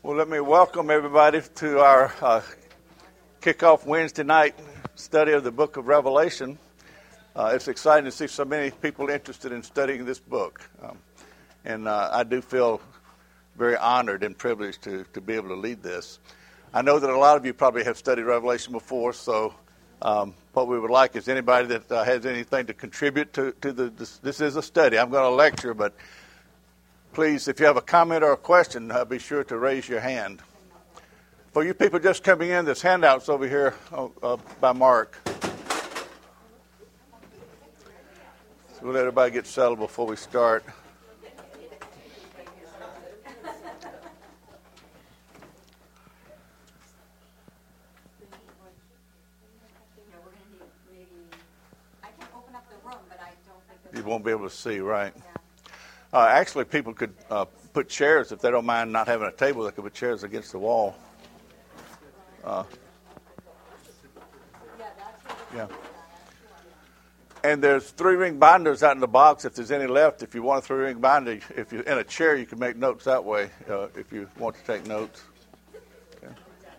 Well, let me welcome everybody to our kickoff Wednesday night study of the book of Revelation. It's exciting to see so many people interested in studying this book. And I do feel very honored and privileged to be able to lead this. I know that a lot of you probably have studied Revelation before, so what we would like is anybody that has anything to contribute to this is a study. I'm going to lecture, but please, if you have a comment or a question, be sure to raise your hand. For you people just coming in, there's handouts over here by Mark. So we'll let everybody get settled before we start. You won't be able to see, right? Actually, people could put chairs, if they don't mind not having a table, they could put chairs against the wall. Yeah. And there's 3-ring binders out in the box if there's any left. If you want a 3-ring binder, if you're in a chair, you can make notes that way if you want to take notes. Okay.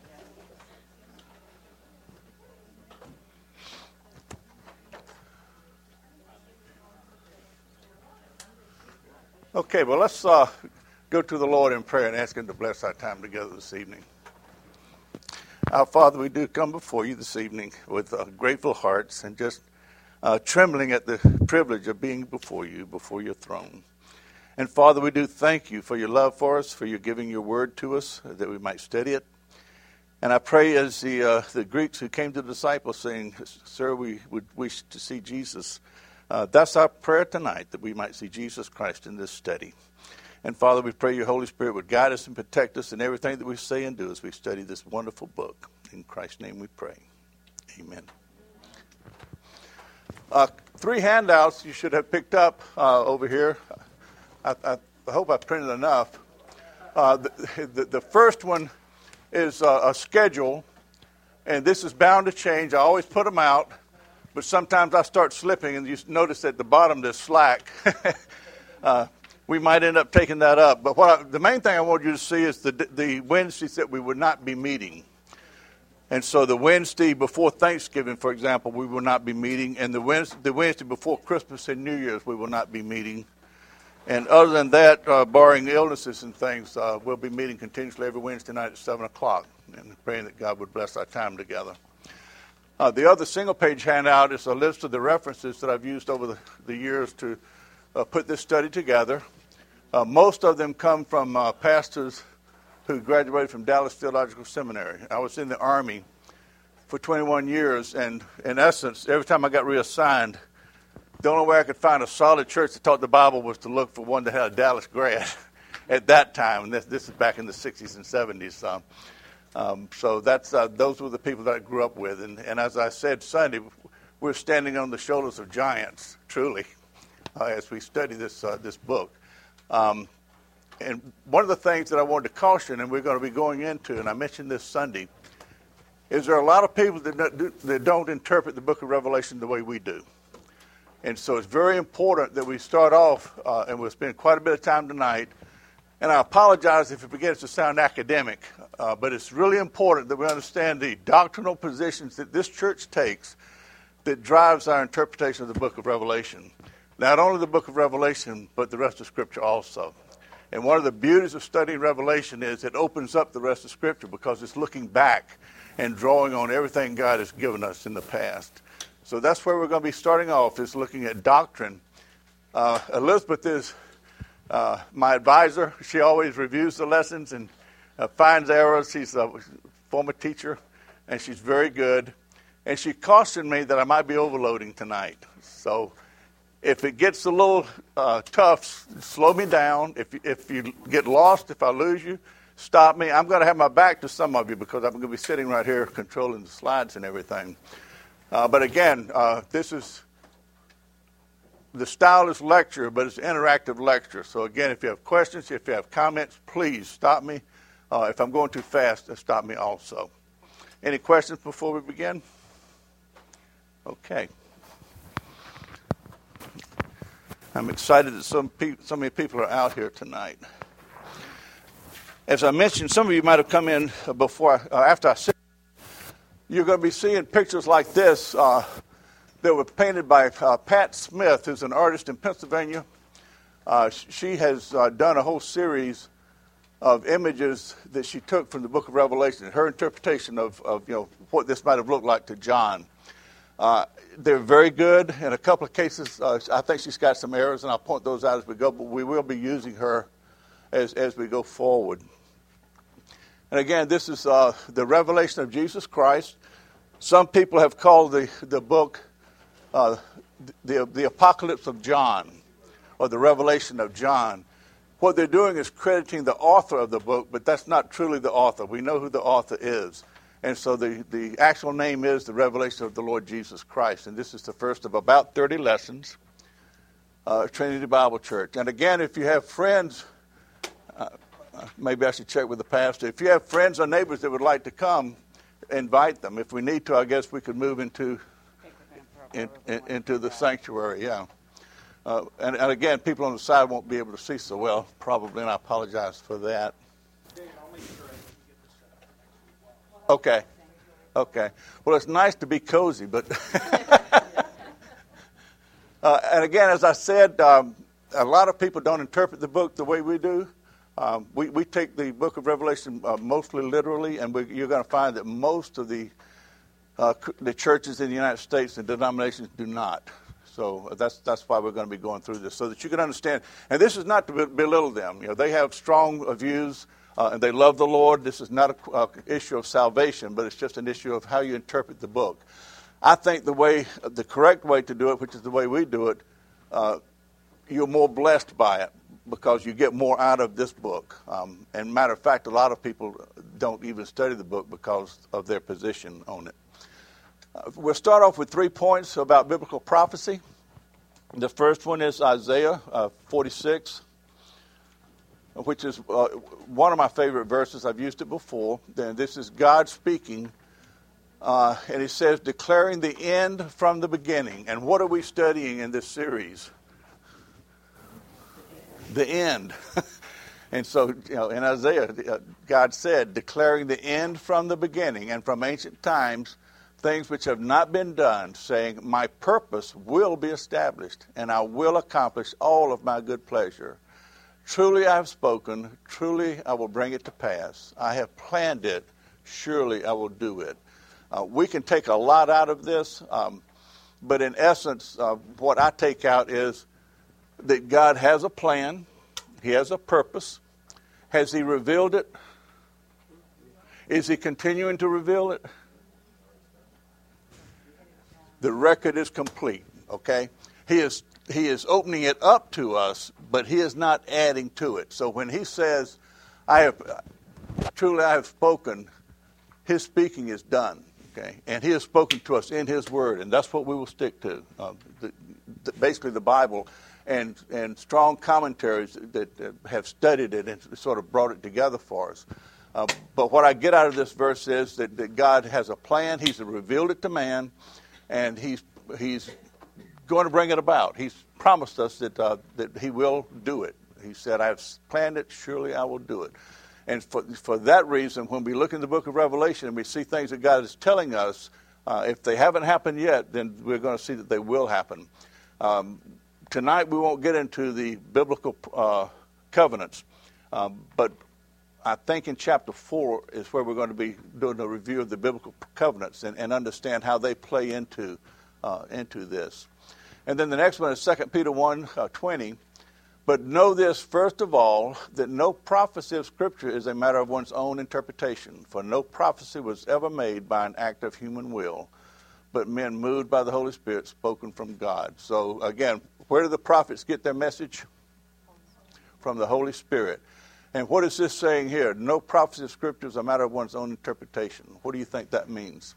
Okay, well, let's go to the Lord in prayer and ask Him to bless our time together this evening. Our Father, we do come before you this evening with grateful hearts and just trembling at the privilege of being before you, before your throne. And Father, we do thank you for your love for us, for your giving your word to us, that we might study it. And I pray as the Greeks who came to the disciples saying, Sir, we would wish to see Jesus. That's our prayer tonight, that we might see Jesus Christ in this study. And Father, we pray your Holy Spirit would guide us and protect us in everything that we say and do as we study this wonderful book. In Christ's name we pray. Amen. 3 handouts you should have picked up over here. I hope I printed enough. The first one is a schedule, and this is bound to change. I always put them out. But sometimes I start slipping, and you notice at the bottom there's slack. We might end up taking that up. But the main thing I want you to see is the Wednesdays that we would not be meeting. And so the Wednesday before Thanksgiving, for example, we will not be meeting. And the Wednesday before Christmas and New Year's, we will not be meeting. And other than that, barring illnesses and things, we'll be meeting continuously every Wednesday night at 7 o'clock. And praying that God would bless our time together. The other single-page handout is a list of the references that I've used over the years to put this study together. Most of them come from pastors who graduated from Dallas Theological Seminary. I was in the Army for 21 years, and in essence, every time I got reassigned, the only way I could find a solid church that taught the Bible was to look for one that had a Dallas grad at that time. And this is back in the 60s and 70s. So that's those were the people that I grew up with. And as I said Sunday, we're standing on the shoulders of giants, truly, as we study this book. And one of the things that I wanted to caution, and we're going to be going into, and I mentioned this Sunday, is there are a lot of people that don't interpret the book of Revelation the way we do. And so it's very important that we start off, and we'll spend quite a bit of time tonight. And I apologize if it begins to sound academic, but it's really important that we understand the doctrinal positions that this church takes that drives our interpretation of the book of Revelation. Not only the book of Revelation, but the rest of Scripture also. And one of the beauties of studying Revelation is it opens up the rest of Scripture because it's looking back and drawing on everything God has given us in the past. So that's where we're going to be starting off, is looking at doctrine. Elizabeth is my advisor. She always reviews the lessons and finds errors. She's a former teacher, and she's very good. And she cautioned me that I might be overloading tonight. So if it gets a little tough, slow me down. If you get lost, if I lose you, stop me. I'm going to have my back to some of you because I'm going to be sitting right here controlling the slides and everything. But again, the style is lecture, but it's interactive lecture. So again, if you have questions, if you have comments, please stop me. If I'm going too fast, stop me also. Any questions before we begin? Okay. I'm excited that so many people are out here tonight. As I mentioned, some of you might have come in after I said, you're going to be seeing pictures like this that were painted by Pat Smith, who's an artist in Pennsylvania. She has done a whole series of images that she took from the book of Revelation, her interpretation of what this might have looked like to John. They're very good. In a couple of cases, I think she's got some errors, and I'll point those out as we go, but we will be using her as we go forward. And again, this is the revelation of Jesus Christ. Some people have called the book the Apocalypse of John, or the Revelation of John. What they're doing is crediting the author of the book, but that's not truly the author. We know who the author is. And so the actual name is the Revelation of the Lord Jesus Christ. And this is the first of about 30 lessons, Trinity Bible Church. And again, if you have friends, maybe I should check with the pastor. If you have friends or neighbors that would like to come, invite them. If we need to, I guess we could move into the sanctuary, yeah. And again, people on the side won't be able to see so well, probably, and I apologize for that. Okay. Well, it's nice to be cozy, but... and again, as I said, a lot of people don't interpret the book the way we do. We take the book of Revelation mostly literally, and you're going to find that most of the churches in the United States and denominations do not. So that's why we're going to be going through this, so that you can understand. And this is not to belittle them. They have strong views, and they love the Lord. This is not an issue of salvation, but it's just an issue of how you interpret the book. I think the correct way to do it, which is the way we do it, you're more blessed by it, because you get more out of this book. And matter of fact, a lot of people don't even study the book because of their position on it. We'll start off with 3 points about biblical prophecy. The first one is Isaiah 46, which is one of my favorite verses. I've used it before. Then this is God speaking, and he says, declaring the end from the beginning. And what are we studying in this series? The end. And so, in Isaiah, God said, declaring the end from the beginning and from ancient times, things which have not been done, saying, my purpose will be established, and I will accomplish all of my good pleasure. Truly I have spoken, truly I will bring it to pass. I have planned it, surely I will do it. We can take a lot out of this, but in essence, what I take out is that God has a plan. He has a purpose. Has he revealed it? Is he continuing to reveal it? The record is complete, okay? He is opening it up to us, but he is not adding to it. So when he says, I have spoken, his speaking is done, okay? And he has spoken to us in his word, and that's what we will stick to. Basically the Bible and strong commentaries that have studied it and sort of brought it together for us. But what I get out of this verse is that God has a plan. He's revealed it to man, and he's going to bring it about. He's promised us that he will do it. He said, I have planned it, surely I will do it. And for that reason, when we look in the book of Revelation and we see things that God is telling us, if they haven't happened yet, then we're going to see that they will happen. Tonight we won't get into the biblical covenants, but I think in chapter 4 is where we're going to be doing a review of the biblical covenants and understand how they play into this. And then the next one is 2 Peter 1:20. But know this, first of all, that no prophecy of Scripture is a matter of one's own interpretation, for no prophecy was ever made by an act of human will, but men moved by the Holy Spirit, spoken from God. So again, where do the prophets get their message? From the Holy Spirit. And what is this saying here? No prophecy of Scripture is a matter of one's own interpretation. What do you think that means?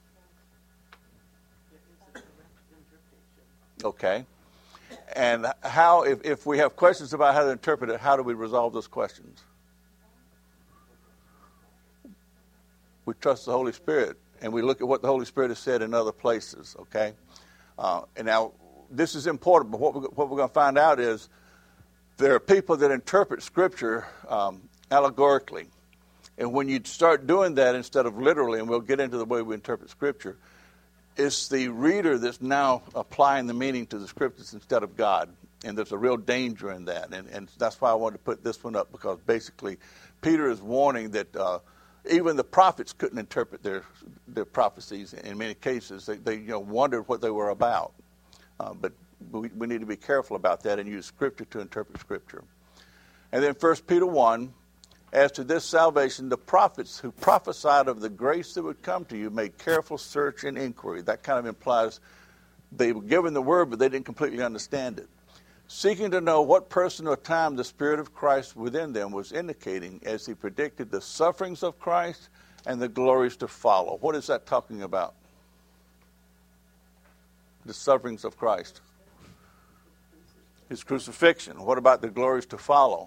Okay. And how, if we have questions about how to interpret it, how do we resolve those questions? We trust the Holy Spirit, and we look at what the Holy Spirit has said in other places, okay? And now, this is important, but what we're going to find out is there are people that interpret Scripture allegorically. And when you start doing that instead of literally, and we'll get into the way we interpret Scripture, it's the reader that's now applying the meaning to the Scriptures instead of God. And there's a real danger in that. And that's why I wanted to put this one up, because basically Peter is warning that even the prophets couldn't interpret their prophecies in many cases. They wondered what they were about. But we need to be careful about that and use Scripture to interpret Scripture. And then 1 Peter 1, as to this salvation, the prophets who prophesied of the grace that would come to you made careful search and inquiry. That kind of implies they were given the word, but they didn't completely understand it. Seeking to know what person or time the Spirit of Christ within them was indicating as he predicted the sufferings of Christ and the glories to follow. What is that talking about? The sufferings of Christ. His crucifixion. What about the glories to follow?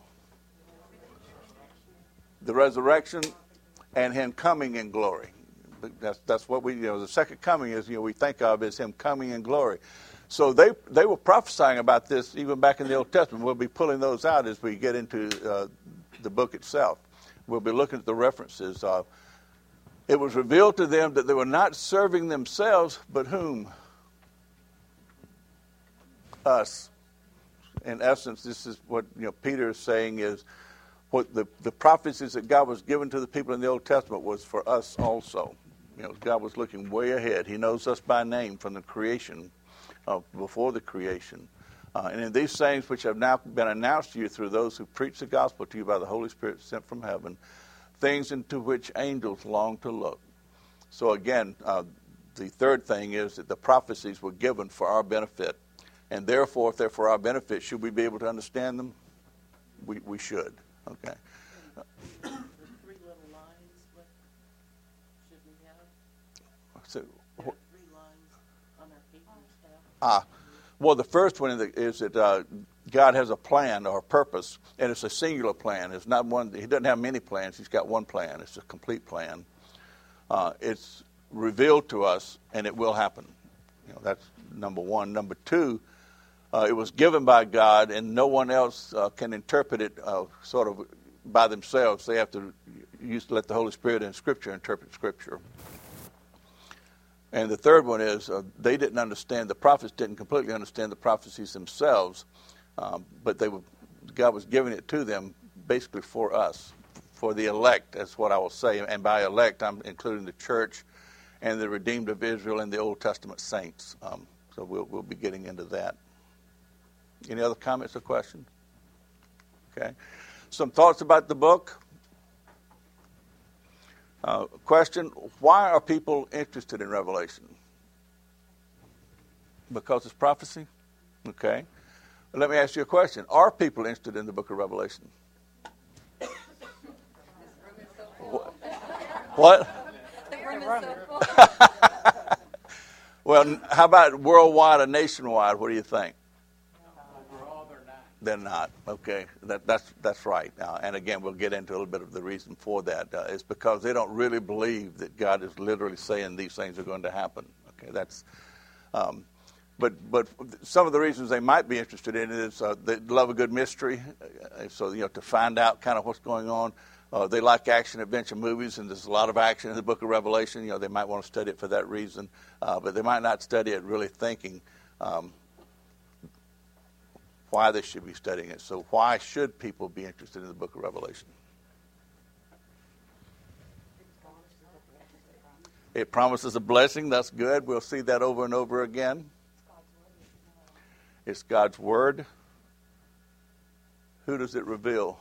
The resurrection and him coming in glory. That's what the second coming is, we think of as him coming in glory. So they were prophesying about this even back in the Old Testament. We'll be pulling those out as we get into the book itself. We'll be looking at the references. It was revealed to them that they were not serving themselves, but whom? Us. In essence, this is what Peter is saying is what the prophecies that God was given to the people in the Old Testament was for us also. God was looking way ahead. He knows us by name from the creation, before the creation. And in these things which have now been announced to you through those who preach the gospel to you by the Holy Spirit sent from heaven, things into which angels long to look. So again, the third thing is that the prophecies were given for our benefit. And therefore, if they're for our benefit, should we be able to understand them? We should. Okay. The three little lines, what should we have? So, there are 3 lines on our papers tab. Well, the first one is that God has a plan or a purpose, and it's a singular plan. It's not one. He doesn't have many plans. He's got one plan. It's a complete plan. It's revealed to us, and it will happen. That's number one. Number two, it was given by God, and no one else can interpret it sort of by themselves. They have to let the Holy Spirit and Scripture interpret Scripture. And the third one is they didn't understand, the prophets didn't completely understand the prophecies themselves, but God was giving it to them basically for us, for the elect, that's what I will say. And by elect, I'm including the church and the redeemed of Israel and the Old Testament saints. So we'll be getting into that. Any other comments or questions? Okay. Some thoughts about the book. Question, why are people interested in Revelation? Because it's prophecy? Okay. Let me ask you a question. Are people interested in the book of Revelation? What? The room is so full. Well, how about worldwide or nationwide? What do you think? They're not. Okay, that's right. And again, we'll get into a little bit of the reason for that. It's because they don't really believe that God is literally saying these things are going to happen. Okay, that's. But some of the reasons they might be interested in it is they love a good mystery. So to find out kind of what's going on. They like action adventure movies, and there's a lot of action in the book of Revelation. They might want to study it for that reason, but they might not study it really thinking why they should be studying it. So why should people be interested in the book of Revelation? It promises a blessing. That's good. We'll see that over and over again. It's God's Word. Who does it reveal?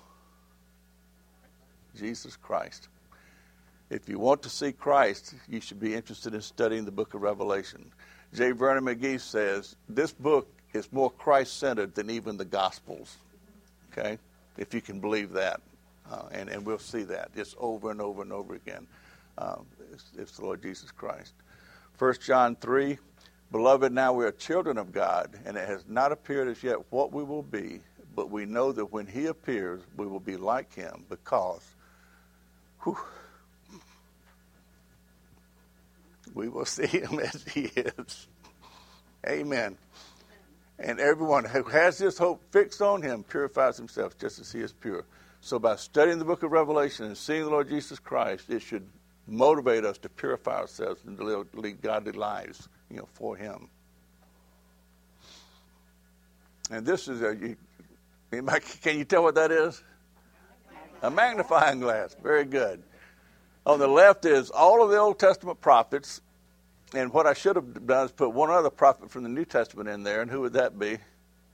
Jesus Christ. If you want to see Christ, you should be interested in studying the book of Revelation. J. Vernon McGee says, this book is more Christ-centered than even the Gospels. Okay? If you can believe that. And we'll see that. It's over and over and over again. It's the Lord Jesus Christ. 1 John 3, Beloved, now we are children of God, and it has not appeared as yet what we will be, but we know that when he appears, we will be like him, because we will see him as he is. Amen. And everyone who has this hope fixed on him purifies himself just as he is pure. So by studying the book of Revelation and seeing the Lord Jesus Christ, it should motivate us to purify ourselves and to lead godly lives, for Him. And this is can you tell what that is? A magnifying glass. Very good. On the left is all of the Old Testament prophets. And what I should have done is put one other prophet from the New Testament in there. And who would that be?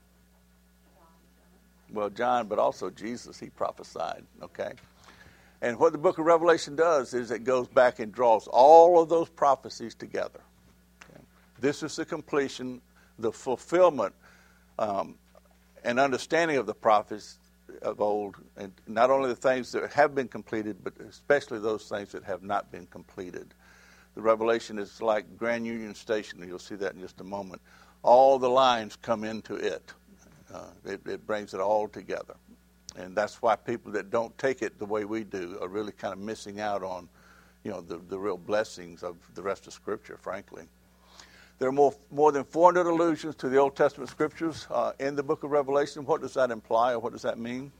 Well, John, but also Jesus. He prophesied. Okay. And what the book of Revelation does is it goes back and draws all of those prophecies together. Okay. This is the completion, the fulfillment, and understanding of the prophets of old, and not only the things that have been completed, but especially those things that have not been completed. The Revelation is like Grand Union Station. You'll see that in just a moment. All the lines come into it. It brings it all together. And that's why people that don't take it the way we do are really kind of missing out on, the real blessings of the rest of Scripture, frankly. There are more than 400 allusions to the Old Testament Scriptures in the book of Revelation. What does that imply, or what does that mean?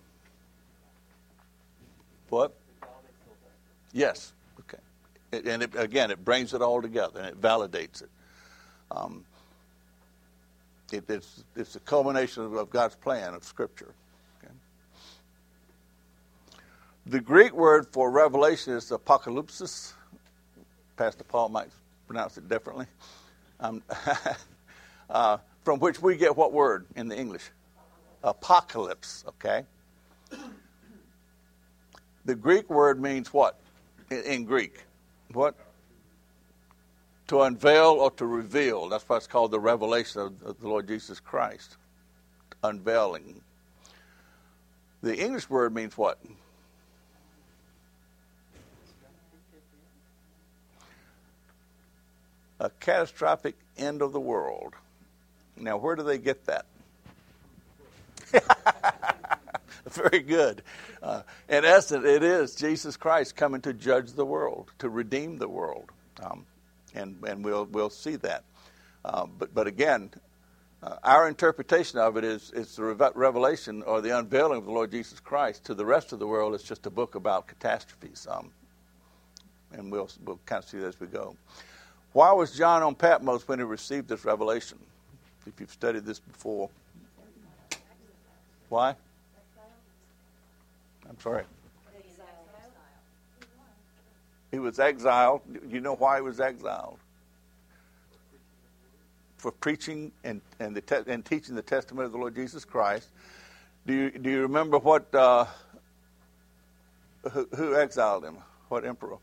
What? Yes. Okay. And it brings it all together, and it validates it. It's the culmination of God's plan of Scripture. Okay. The Greek word for revelation is apocalypsis. Pastor Paul might pronounce it differently. From which we get what word in the English? Apocalypse, okay? The Greek word means what in Greek? What? To unveil or to reveal. That's why it's called the revelation of the Lord Jesus Christ. Unveiling. The English word means what? A catastrophic end of the world. Now, where do they get that? Very good. In essence, it is Jesus Christ coming to judge the world, to redeem the world, and we'll see that. But again, our interpretation of it is the revelation or the unveiling of the Lord Jesus Christ. To the rest of the world, it's just a book about catastrophes, and we'll kind of see that as we go. Why was John on Patmos when he received this revelation? If you've studied this before. Why? I'm sorry. He was exiled. You know why he was exiled? For preaching and teaching the testimony of the Lord Jesus Christ. Do you remember what? Who exiled him? What emperor?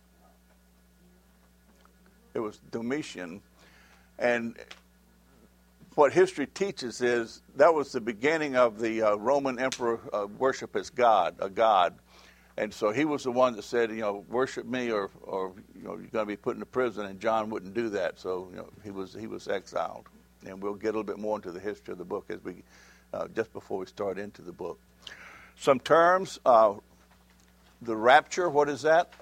It was Domitian. And what history teaches is that was the beginning of the Roman emperor worship as God, a god. And so he was the one that said, worship me or you're going to be put into prison. And John wouldn't do that. So, he was exiled. And we'll get a little bit more into the history of the book as we just before we start into the book. Some terms. The rapture, what is that?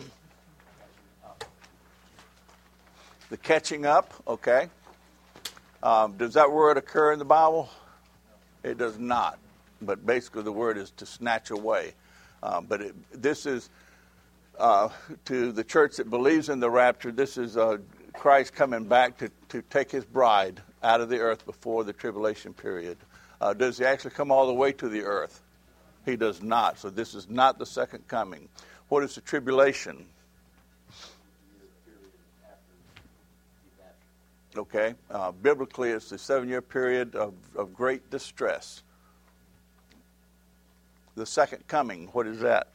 The catching up, okay. Does that word occur in the Bible? It does not. But basically the word is to snatch away. This is, to the church that believes in the rapture, this is Christ coming back to take his bride out of the earth before the tribulation period. Does he actually come all the way to the earth? He does not. So this is not the second coming. What is the tribulation? Okay, biblically it's the 7-year period of great distress. The second coming, what is that?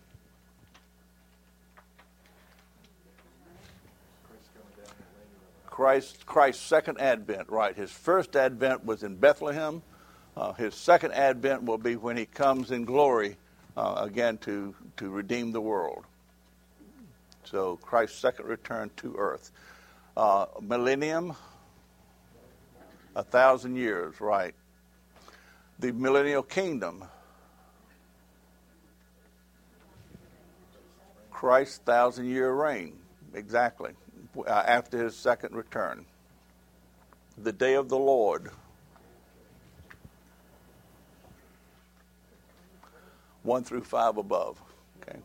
Christ's second advent, right. His first advent was in Bethlehem. His second advent will be when he comes in glory again to redeem the world. So Christ's second return to earth. Millennium, 1,000 years, right. The millennial kingdom, Christ's 1,000-year reign, exactly, after his second return. The day of the Lord. 1 through 5 above. Okay.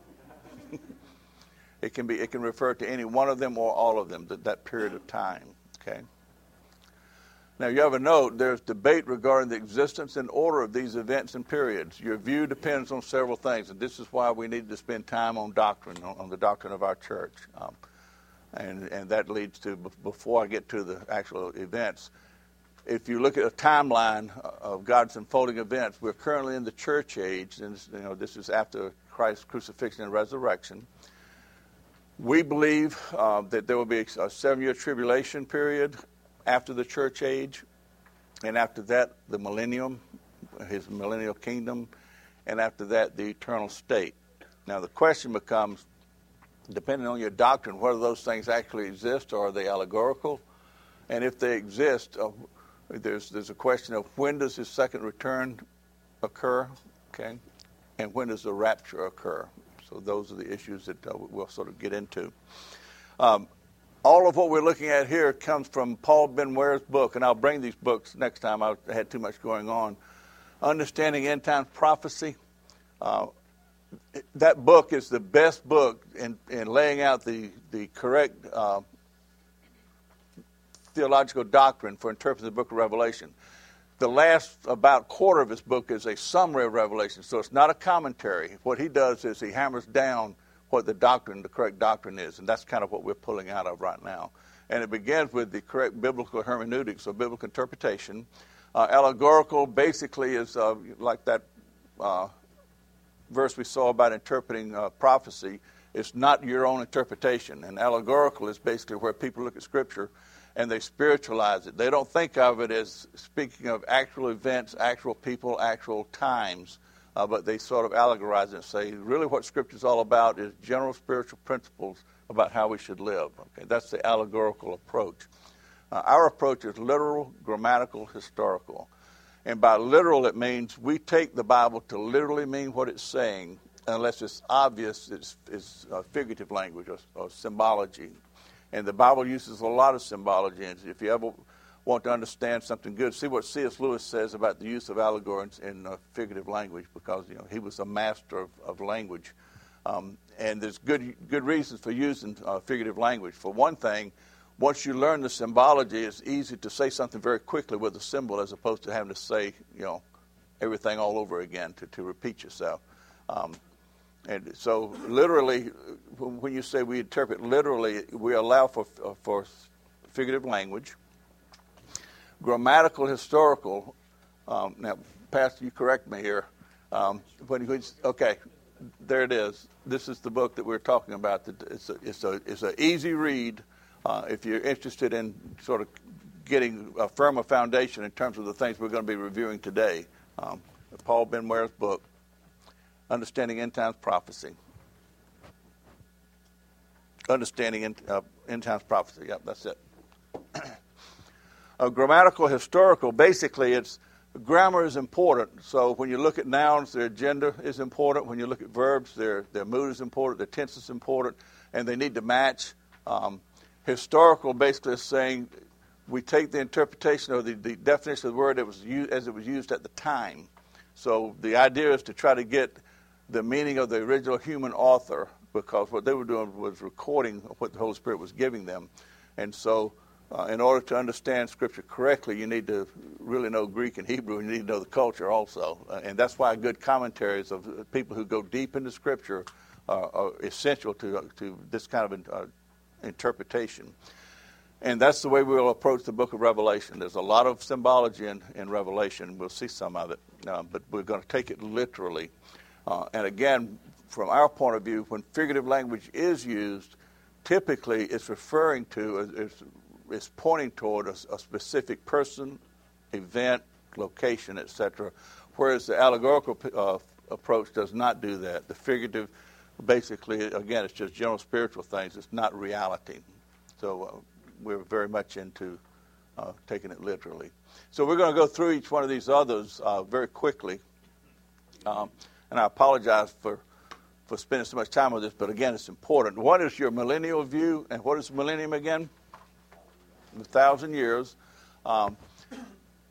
It can refer to any one of them or all of them, that period of time. Okay. Now, you have a note, there's debate regarding the existence and order of these events and periods. Your view depends on several things, and this is why we need to spend time on doctrine, on the doctrine of our church. And that leads to, before I get to the actual events, if you look at a timeline of God's unfolding events, we're currently in the church age, and this is after Christ's crucifixion and resurrection. We believe that there will be a 7-year tribulation period after the church age, and after that, the millennium, his millennial kingdom, and after that, the eternal state. Now, the question becomes, depending on your doctrine, whether those things actually exist or are they allegorical? And if they exist, there's a question of when does his second return occur, okay, and when does the rapture occur? So those are the issues that we'll sort of get into. All of what we're looking at here comes from Paul Ben Ware's book, and I'll bring these books next time. I had too much going on. Understanding End Times Prophecy. That book is the best book in laying out the correct theological doctrine for interpreting the book of Revelation. The last about quarter of his book is a summary of Revelation, so it's not a commentary. What he does is he hammers down what the correct doctrine is, and that's kind of what we're pulling out of right now. And it begins with the correct biblical hermeneutics, or biblical interpretation. Allegorical basically is like that verse we saw about interpreting prophecy. It's not your own interpretation. And allegorical is basically where people look at Scripture and they spiritualize it. They don't think of it as speaking of actual events, actual people, actual times, but they sort of allegorize it and say, really what Scripture is all about is general spiritual principles about how we should live. Okay, that's the allegorical approach. Our approach is literal, grammatical, historical. And by literal, it means we take the Bible to literally mean what it's saying, unless it's obvious it's figurative language or symbology. And the Bible uses a lot of symbology. And if you ever want to understand something good, see what C.S. Lewis says about the use of allegory in figurative language, because he was a master of language. And there's good reasons for using figurative language. For one thing, once you learn the symbology, it's easy to say something very quickly with a symbol as opposed to having to say, everything all over again to repeat yourself. And so literally, when you say we interpret literally, we allow for figurative language. Grammatical, historical. Now, Pastor, you correct me here. Okay, there it is. This is the book that we're talking about. It's an easy read if you're interested in sort of getting a firmer foundation in terms of the things we're going to be reviewing today. Paul Ben Ware's book, Understanding End Times Prophecy. Understanding End Times Prophecy. Yep, that's it. Grammatical, historical, basically grammar is important. So when you look at nouns, their gender is important. When you look at verbs, their mood is important, their tense is important, and they need to match. Historical basically is saying we take the interpretation or the definition of the word as it was used at the time. So the idea is to try to get the meaning of the original human author, because what they were doing was recording what the Holy Spirit was giving them. And so in order to understand Scripture correctly, you need to really know Greek and Hebrew, and you need to know the culture also. And that's why good commentaries of people who go deep into Scripture are essential to this kind of interpretation. And that's the way we'll approach the book of Revelation. There's a lot of symbology in Revelation. We'll see some of it, but we're going to take it literally. And again, from our point of view, when figurative language is used, typically it's referring to, it's pointing toward a specific person, event, location, etc., whereas the allegorical approach does not do that. The figurative, basically, again, it's just general spiritual things. It's not reality. So we're very much into taking it literally. So we're going to go through each one of these others very quickly. And I apologize for spending so much time with this, but again, it's important. One is your millennial view, and what is millennium again? 1,000 years.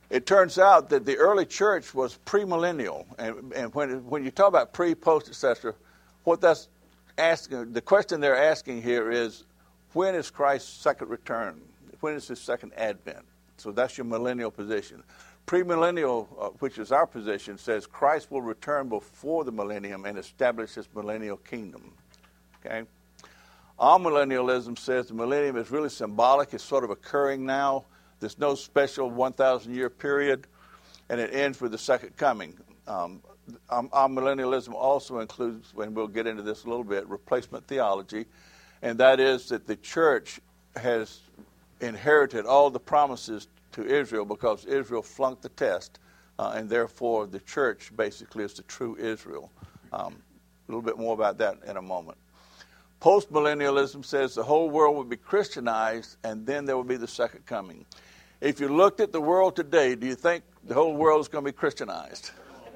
it turns out that the early church was premillennial. And when you talk about pre, post, etc., what that's asking, the question they're asking here is, when is Christ's second return? When is his second advent? So that's your millennial position. Premillennial, which is our position, says Christ will return before the millennium and establish his millennial kingdom. Okay? Amillennialism says the millennium is really symbolic. It's sort of occurring now. There's no special 1,000-year period, and it ends with the second coming. Amillennialism also includes, and we'll get into this a little bit, replacement theology, and that is that the church has inherited all the promises to Israel because Israel flunked the test, and therefore the church basically is the true Israel. A little bit more about that in a moment. Postmillennialism says the whole world will be Christianized, and then there will be the second coming. If you looked at the world today, do you think the whole world is going to be Christianized?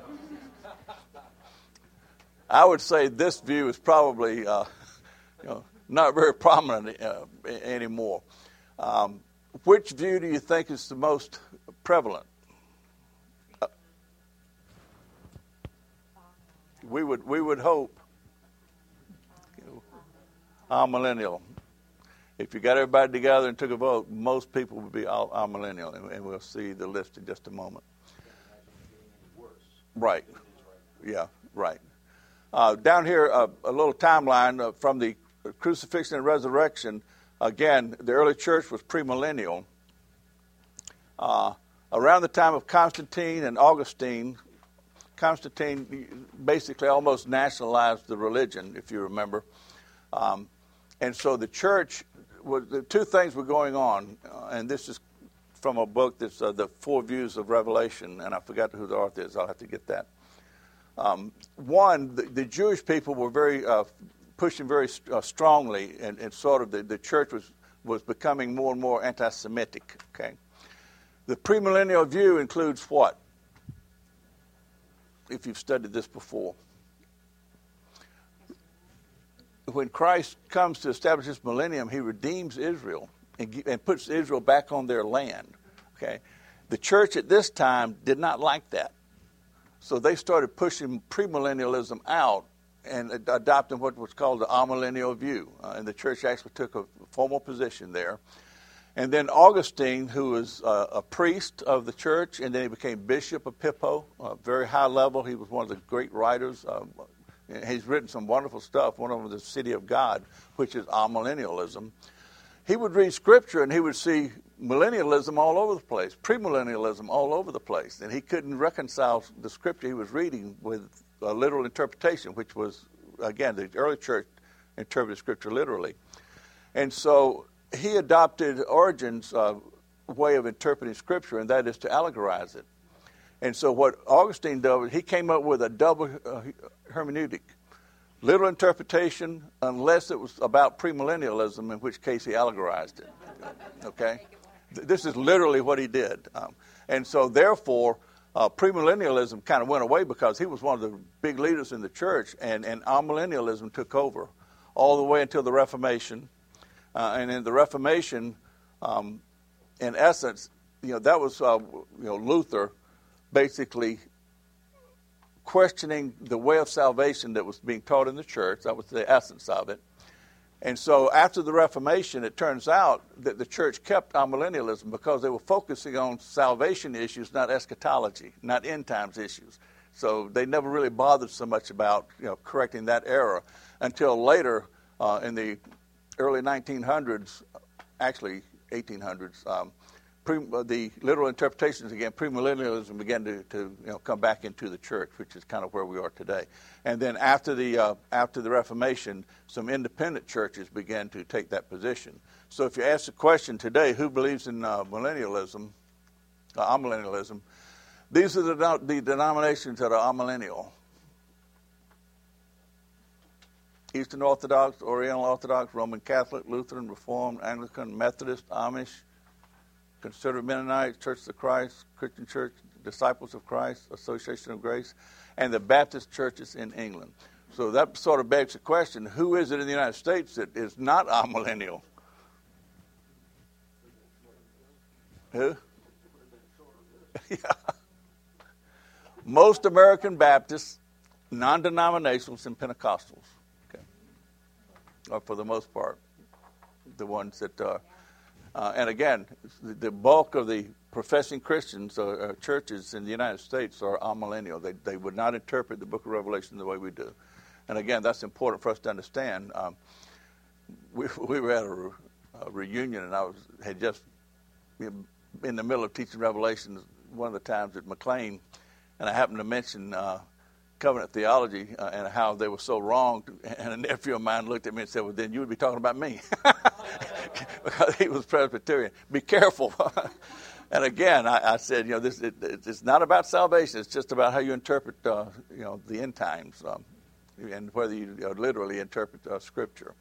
I would say this view is probably not very prominent anymore. Which view do you think is the most prevalent? We would hope. Amillennial. If you got everybody together and took a vote, most people would be amillennial, and we'll see the list in just a moment. Right. Yeah, right. Down here, a little timeline from the crucifixion and resurrection. Again, the early church was premillennial. Around the time of Constantine and Augustine, Constantine basically almost nationalized the religion, if you remember. And so the church, the two things were going on, and this is from a book that's The Four Views of Revelation, and I forgot who the author is. I'll have to get that. One, the Jewish people were very pushing very strongly, and sort of the church was becoming more and more anti-Semitic. Okay, the premillennial view includes what? If you've studied this before. When Christ comes to establish this millennium, he redeems Israel and puts Israel back on their land. Okay, the church at this time did not like that, so they started pushing premillennialism out and adopting what was called the amillennial view, and the church actually took a formal position there. And then Augustine, who was a priest of the church, and then he became Bishop of Hippo, very high level. He was one of the great writers. He's written some wonderful stuff. One of them was The City of God, which is amillennialism. He would read Scripture and he would see millennialism all over the place, premillennialism all over the place. And he couldn't reconcile the Scripture he was reading with a literal interpretation, which was, again, the early church interpreted Scripture literally. And so he adopted Origen's way of interpreting Scripture, and that is to allegorize it. And so what Augustine did, he came up with a double hermeneutic. Literal interpretation, unless it was about premillennialism, in which case he allegorized it. Okay? This is literally what he did. And so therefore, premillennialism kind of went away because he was one of the big leaders in the church, and amillennialism took over all the way until the Reformation. And in the Reformation, in essence, that was Luther basically questioning the way of salvation that was being taught in the church. That was the essence of it. And so after the Reformation, it turns out that the church kept amillennialism because they were focusing on salvation issues, not eschatology, not end times issues. So they never really bothered so much about correcting that error until later in the early 1900s, actually 1800s, the literal interpretations again, premillennialism began to come back into the church, which is kind of where we are today. And then after the Reformation, some independent churches began to take that position. So if you ask the question today, who believes in amillennialism? These are the denominations that are amillennial: Eastern Orthodox, Oriental Orthodox, Roman Catholic, Lutheran, Reformed, Anglican, Methodist, Amish, Conservative Mennonite, Church of Christ, Christian Church, Disciples of Christ, Association of Grace, and the Baptist churches in England. So that sort of begs the question, who is it in the United States that is not amillennial? Who? Most American Baptists, non-denominationals, and Pentecostals, okay, are for the most part the ones that are. And again, the bulk of the professing Christians or churches in the United States are amillennial. They would not interpret the book of Revelation the way we do. And again, that's important for us to understand. We were at a reunion, and I had just been in the middle of teaching Revelation one of the times at McLean, and I happened to mention covenant theology and how they were so wrong. And a nephew of mine looked at me and said, well, then you would be talking about me. Because he was Presbyterian. Be careful. And again, I said, it's not about salvation. It's just about how you interpret, the end times and whether you literally interpret Scripture.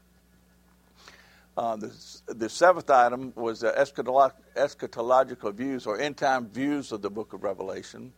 The seventh item was eschatological views or end-time views of the book of Revelation.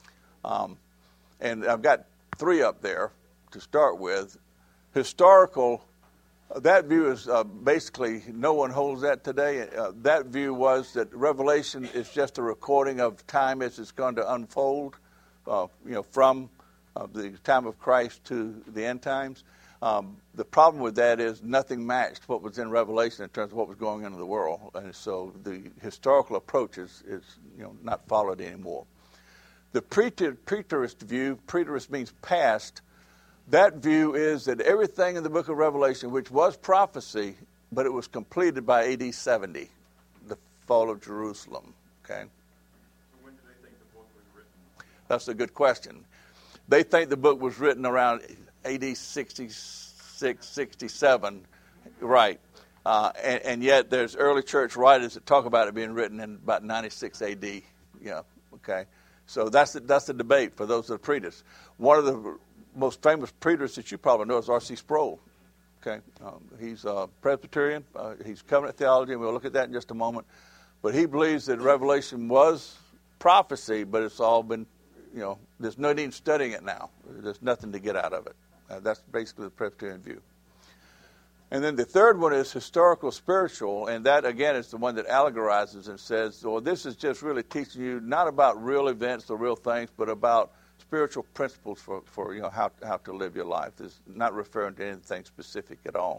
And I've got 3 up there to start with. Historical, that view is basically, no one holds that today. That view was that Revelation is just a recording of time as it's going to unfold, from the time of Christ to the end times. The problem with that is nothing matched what was in Revelation in terms of what was going on in the world. And so the historical approach is not followed anymore. The preterist view, preterist means past, that view is that everything in the book of Revelation, which was prophecy, but it was completed by AD 70, the fall of Jerusalem. Okay? So when do they think the book was written? That's a good question. They think the book was written around AD 66, 67, right. And yet there's early church writers that talk about it being written in about 96 AD. Yeah, okay. So that's the debate for those that are preterists. One of the most famous preterists that you probably know is R.C. Sproul. Okay, he's Presbyterian. He's covenant theology, and we'll look at that in just a moment. But he believes that Revelation was prophecy, but it's all been, there's no need in studying it now. There's nothing to get out of it. That's basically the Presbyterian view. And then the third one is historical spiritual, and that, again, is the one that allegorizes and says, well, this is just really teaching you not about real events or real things, but about spiritual principles for how to live your life. It's not referring to anything specific at all.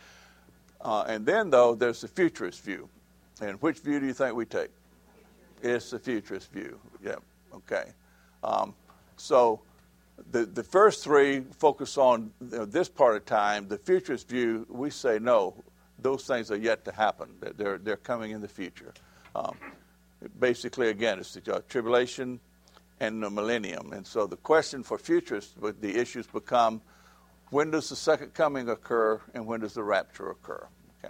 And then, though, there's the futurist view. And which view do you think we take? It's the futurist view. Yeah, okay. So the first 3 focus on this part of time. The futurist view, we say no. Those things are yet to happen. They're coming in the future. Basically, again, it's the tribulation and the millennium. And so the question for futurists, the issues become, when does the second coming occur and when does the rapture occur? Okay.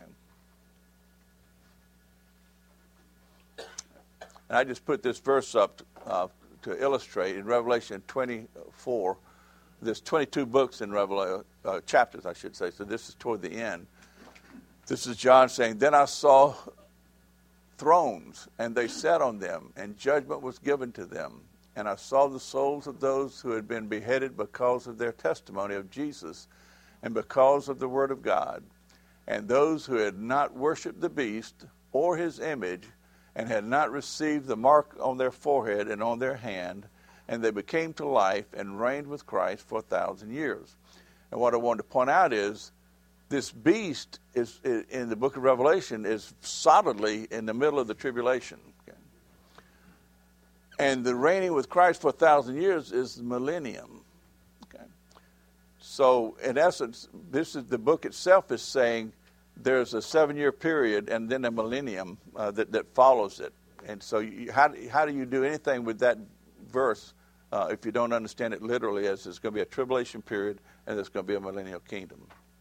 And I just put this verse up to illustrate. In Revelation 24, there's 22 books in Revelation, chapters, I should say. So this is toward the end. This is John saying, then I saw thrones, and they sat on them, and judgment was given to them. And I saw the souls of those who had been beheaded because of their testimony of Jesus and because of the word of God, and those who had not worshipped the beast or his image and had not received the mark on their forehead and on their hand, and they became to life and reigned with Christ for 1,000 years. And what I wanted to point out is this beast is in the book of Revelation is solidly in the middle of the tribulation. Okay? And the reigning with Christ for 1,000 years is the millennium. Okay? So in essence, this is the book itself is saying there's a 7-year period and then a millennium that follows it. And so how do you do anything with that verse if you don't understand it literally as there's going to be a tribulation period and there's going to be a millennial kingdom?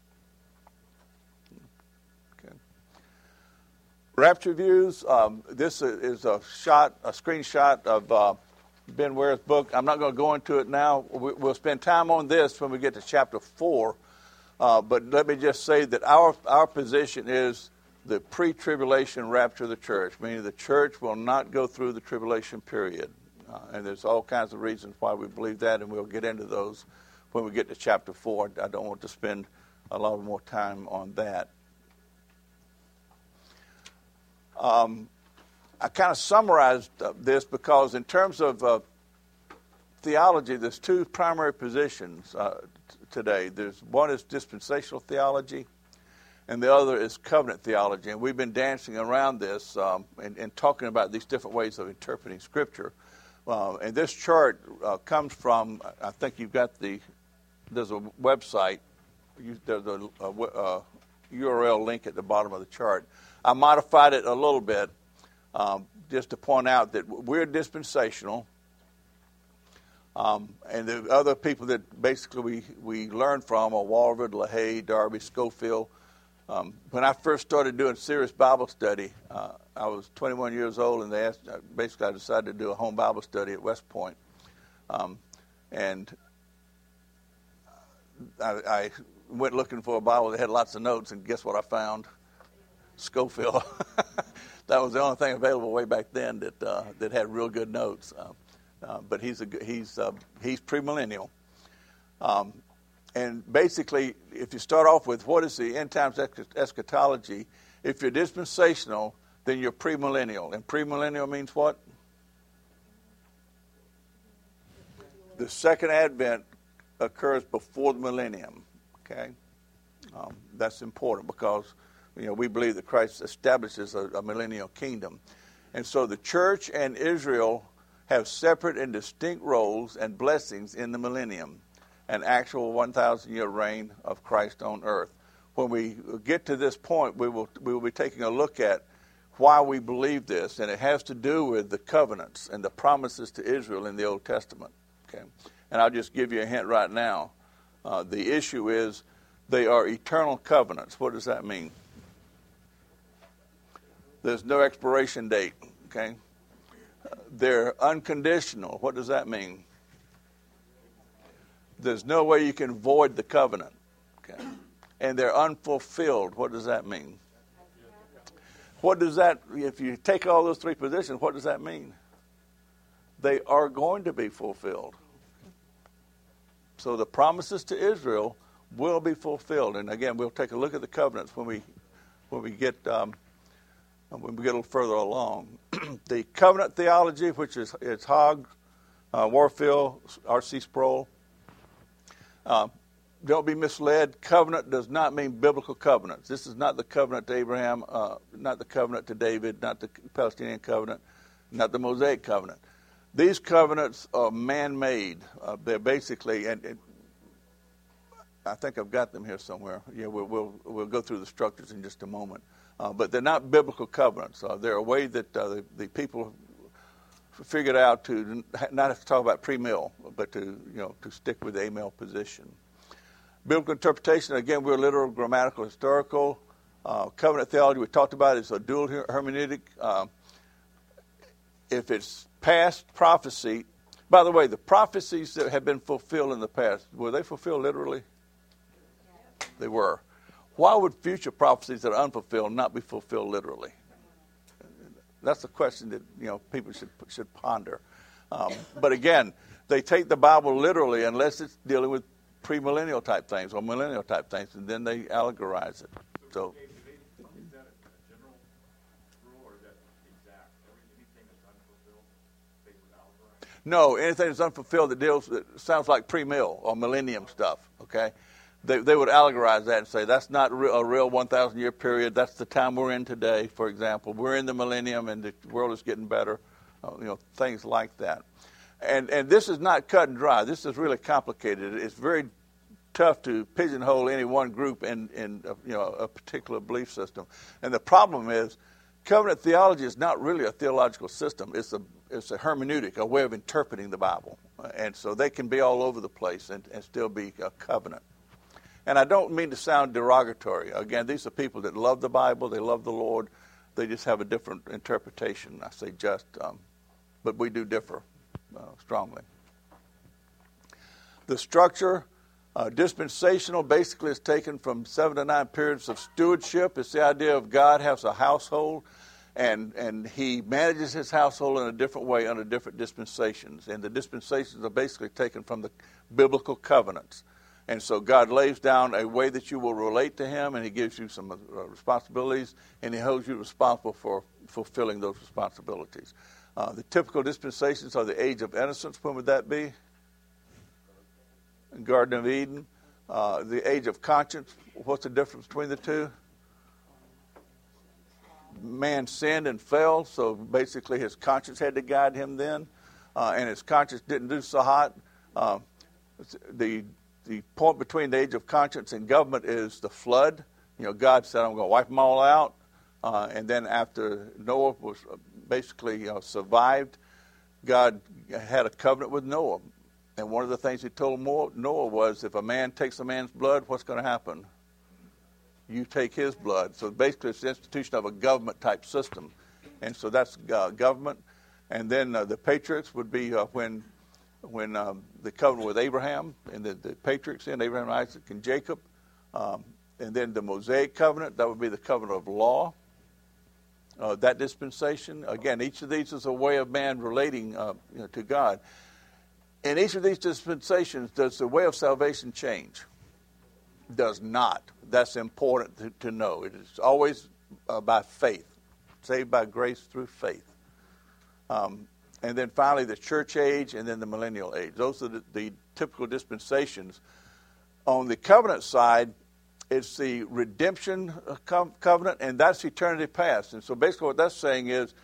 Okay. Rapture views. This is a screenshot of Ben Ware's book. I'm not going to go into it now. We'll spend time on this when we get to chapter 4. But let me just say that our position is the pre-tribulation rapture of the church, meaning the church will not go through the tribulation period. And there's all kinds of reasons why we believe that, and we'll get into those when we get to chapter 4. I don't want to spend a lot more time on that. I I kind of summarized this because in terms of theology, there's two primary positions today. One is dispensational theology, and the other is covenant theology. And we've been dancing around this and talking about these different ways of interpreting Scripture. And this chart comes from, I think you've got there's a website, there's a URL link at the bottom of the chart. I modified it a little bit just to point out that we're dispensational. And the other people that basically we learn from are Walvoord, LaHaye, Darby, Schofield. When I first started doing serious Bible study, I was 21 years old, and they asked, basically I decided to do a home Bible study at West Point. And I went looking for a Bible that had lots of notes, and guess what I found? Schofield. That was the only thing available way back then that had real good notes. But he's premillennial. And basically, if you start off with what is the end times eschatology, if you're dispensational, then you're premillennial. And premillennial means what? The second advent occurs before the millennium. Okay, that's important because we believe that Christ establishes a millennial kingdom, and so the church and Israel have separate and distinct roles and blessings in the millennium, an actual 1,000-year reign of Christ on earth. When we get to this point, we will be taking a look at why we believe this, and it has to do with the covenants and the promises to Israel in the Old Testament. Okay, and I'll just give you a hint right now. The issue is they are eternal covenants. What does that mean? There's no expiration date. Okay. They're unconditional. What does that mean? There's no way you can void the covenant. Okay. And they're unfulfilled. What does that mean? What does that, if you take all those three positions, what does that mean? They are going to be fulfilled. So the promises to Israel will be fulfilled. And again, we'll take a look at the covenants when we get a little further along. The covenant theology, which is Hogg, Warfield, R.C. Sproul. Don't be misled. Covenant does not mean biblical covenants. This is not the covenant to Abraham, not the covenant to David, not the Palestinian covenant, not the Mosaic covenant. These covenants are man-made. They're basically, and I think I've got them here somewhere. Yeah, we'll go through the structures in just a moment. But they're not biblical covenants. They're a way that the people figured out to not have to talk about pre-mill, but to stick with the amill position. Biblical interpretation, again, we're literal, grammatical, historical. Covenant theology, we talked about, is a dual hermeneutic. If it's past prophecy, by the way, the prophecies that have been fulfilled in the past, were they fulfilled literally? They were. Why would future prophecies that are unfulfilled not be fulfilled literally? That's a question that people should ponder. But again, they take the Bible literally unless it's dealing with premillennial type things or millennial type things, and then they allegorize it. So. Is that a general rule or is that exact? Anything that's unfulfilled, they would allegorize? No, anything that's unfulfilled that sounds like pre-mill or millennium stuff. Okay. They would allegorize that and say that's not a real 1,000-year period. That's the time we're in today, for example. We're in the millennium and the world is getting better, things like that. And this is not cut and dry. This is really complicated. It's very tough to pigeonhole any one group in a particular belief system. And the problem is covenant theology is not really a theological system. It's a hermeneutic, a way of interpreting the Bible. And so they can be all over the place and still be a covenant. And I don't mean to sound derogatory. Again, these are people that love the Bible. They love the Lord. They just have a different interpretation. I say just, but we do differ strongly. The structure, dispensational, basically is taken from 7 to 9 periods of stewardship. It's the idea of God has a household, and he manages his household in a different way under different dispensations. And the dispensations are basically taken from the biblical covenants. And so God lays down a way that you will relate to him, and he gives you some responsibilities, and he holds you responsible for fulfilling those responsibilities. The typical dispensations are the age of innocence. When would that be? Garden of Eden. The age of conscience. What's the difference between the two? Man sinned and fell, so basically his conscience had to guide him then, and his conscience didn't do so hot. The point between the age of conscience and government is the flood. God said, I'm going to wipe them all out. And then after Noah was basically survived, God had a covenant with Noah. And one of the things he told Noah was, if a man takes a man's blood, what's going to happen? You take his blood. So basically it's the institution of a government-type system. And so that's government. And then the patriarchs would be when the covenant with Abraham and the patriarchs in Abraham, Isaac, and Jacob. And then the Mosaic covenant, that would be the covenant of law. That dispensation, again, each of these is a way of man relating to God. In each of these dispensations, does the way of salvation change? Does not. That's important to know. It is always by faith, saved by grace through faith. And then finally, the church age, and then the millennial age. Those are the typical dispensations. On the covenant side, it's the redemption covenant, and that's eternity past. And so basically what that's saying is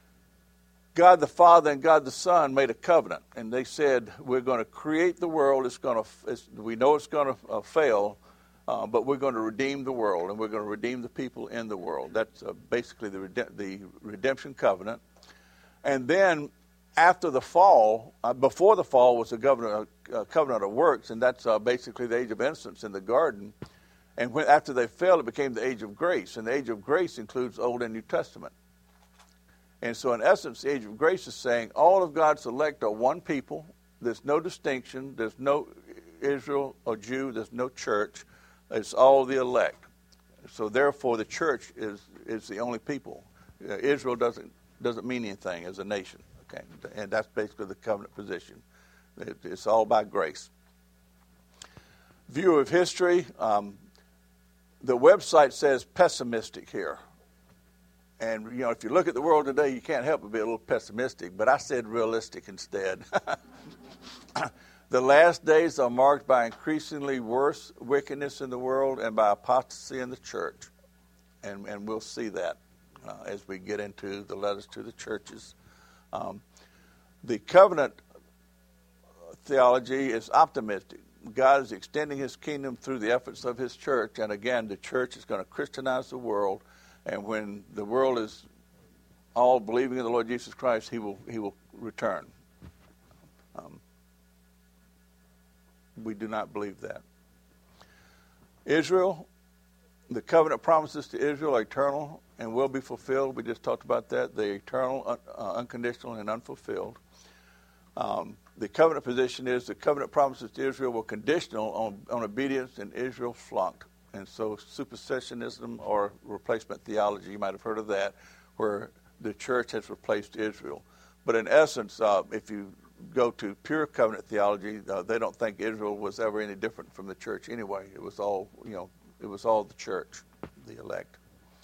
God the Father and God the Son made a covenant, and they said, we're going to create the world. We know it's going to fail, but we're going to redeem the world, and we're going to redeem the people in the world. That's basically the redemption covenant. And then after the fall, before the fall was the covenant of works, and that's basically the age of innocence in the garden. And after they fell, it became the age of grace. And the age of grace includes Old and New Testament. And so in essence, the age of grace is saying all of God's elect are one people. There's no distinction. There's no Israel or Jew. There's no church. It's all the elect. So therefore, the church is the only people. Israel doesn't mean anything as a nation. Okay, and that's basically the covenant position. It's all by grace. View of history. The website says pessimistic here. And, if you look at the world today, you can't help but be a little pessimistic. But I said realistic instead. The last days are marked by increasingly worse wickedness in the world and by apostasy in the church. And we'll see that as we get into the letters to the churches. The covenant theology is optimistic. God is extending his kingdom through the efforts of his church. And again, the church is going to Christianize the world. And when the world is all believing in the Lord Jesus Christ, he will return. We do not believe that. Israel, the covenant promises to Israel are eternal and will be fulfilled. We just talked about that. They're eternal, unconditional, and unfulfilled. The covenant position is the covenant promises to Israel were conditional on obedience, and Israel flunked. And so supersessionism or replacement theology, you might have heard of that, where the church has replaced Israel. But in essence, if you go to pure covenant theology, they don't think Israel was ever any different from the church anyway. It was all, it was all the church, the elect.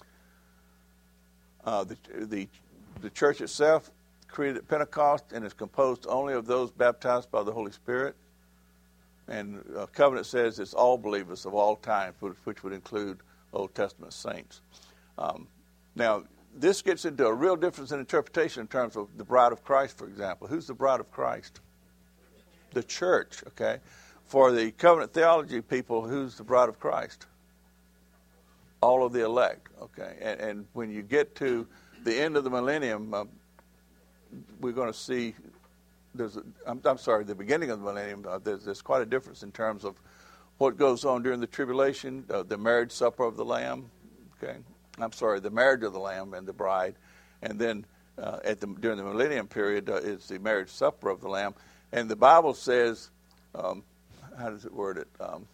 The church itself created at Pentecost and is composed only of those baptized by the Holy Spirit. And covenant says it's all believers of all time, which would include Old Testament saints. Now, this gets into a real difference in interpretation in terms of the bride of Christ, for example. Who's the bride of Christ? The church, okay? For the covenant theology people, who's the bride of Christ? All of the elect, okay? And when you get to the end of the millennium, we're going to see, the beginning of the millennium, there's quite a difference in terms of what goes on during the tribulation, the marriage supper of the Lamb, okay? The marriage of the Lamb and the bride. And then during the millennium period, it's the marriage supper of the Lamb. And the Bible says, how does it word it?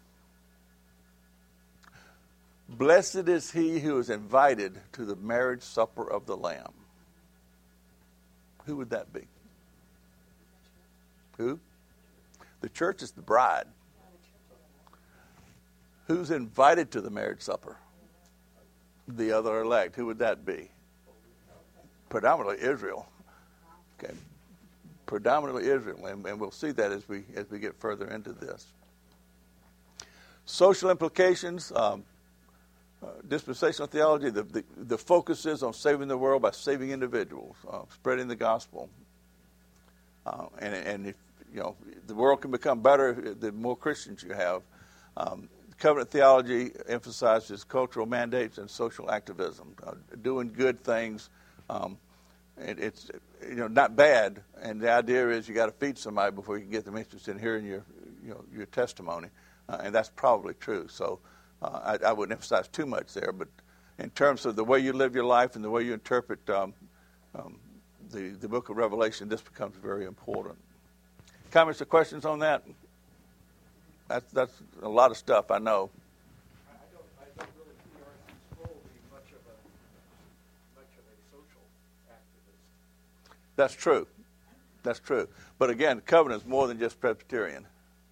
Blessed is he who is invited to the marriage supper of the Lamb. Who would that be? Who? The church is the bride. Who's invited to the marriage supper? The other elect. Who would that be? Predominantly Israel. Okay. Predominantly Israel, and we'll see that as we get further into this. Social implications, dispensational theology. The focus is on saving the world by saving individuals, spreading the gospel, and if the world can become better the more Christians you have. Covenant theology emphasizes cultural mandates and social activism, doing good things. It's not bad, and the idea is you got to feed somebody before you can get them interested in hearing your testimony, and that's probably true. So I wouldn't emphasize too much there, but in terms of the way you live your life and the way you interpret the book of Revelation, this becomes very important. Comments or questions on that? That's a lot of stuff, I know. I don't really see R.C. Sproul being much of a social activist. That's true. That's true. But again, covenant is more than just Presbyterian.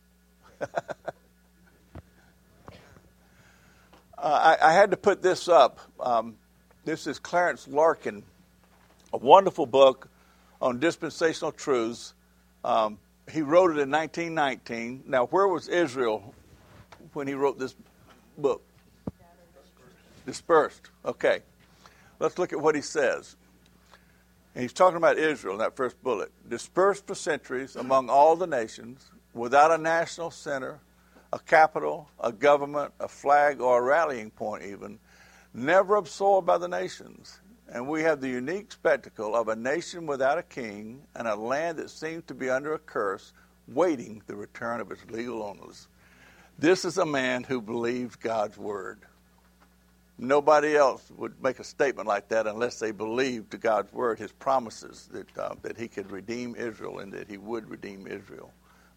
I had to put this up. This is Clarence Larkin, a wonderful book on dispensational truths. He wrote it in 1919. Now, where was Israel when he wrote this book? Dispersed. Okay. Let's look at what he says. And he's talking about Israel in that first bullet. Dispersed for centuries among all the nations, without a national center, a capital, a government, a flag, or a rallying point even, never absorbed by the nations. And we have the unique spectacle of a nation without a king and a land that seems to be under a curse, waiting the return of its legal owners. This is a man who believed God's word. Nobody else would make a statement like that unless they believed God's word, his promises that he could redeem Israel and that he would redeem Israel.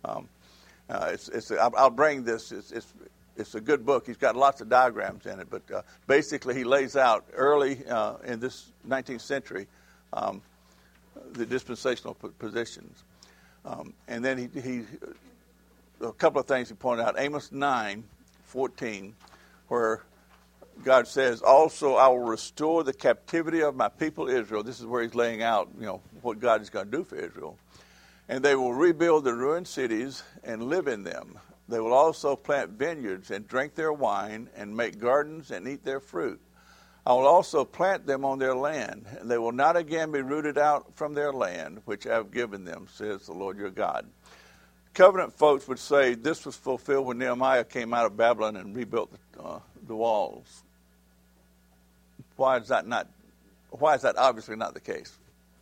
I'll bring this. It's a good book. He's got lots of diagrams in it, but basically he lays out early in this 19th century the dispensational positions. And then he a couple of things he pointed out. Amos 9:14, where God says, "Also I will restore the captivity of my people Israel." This is where he's laying out, what God is going to do for Israel. "And they will rebuild the ruined cities and live in them. They will also plant vineyards and drink their wine and make gardens and eat their fruit. I will also plant them on their land, and they will not again be rooted out from their land, which I have given them, says the Lord your God." Covenant folks would say this was fulfilled when Nehemiah came out of Babylon and rebuilt the walls. Why is that obviously not the case?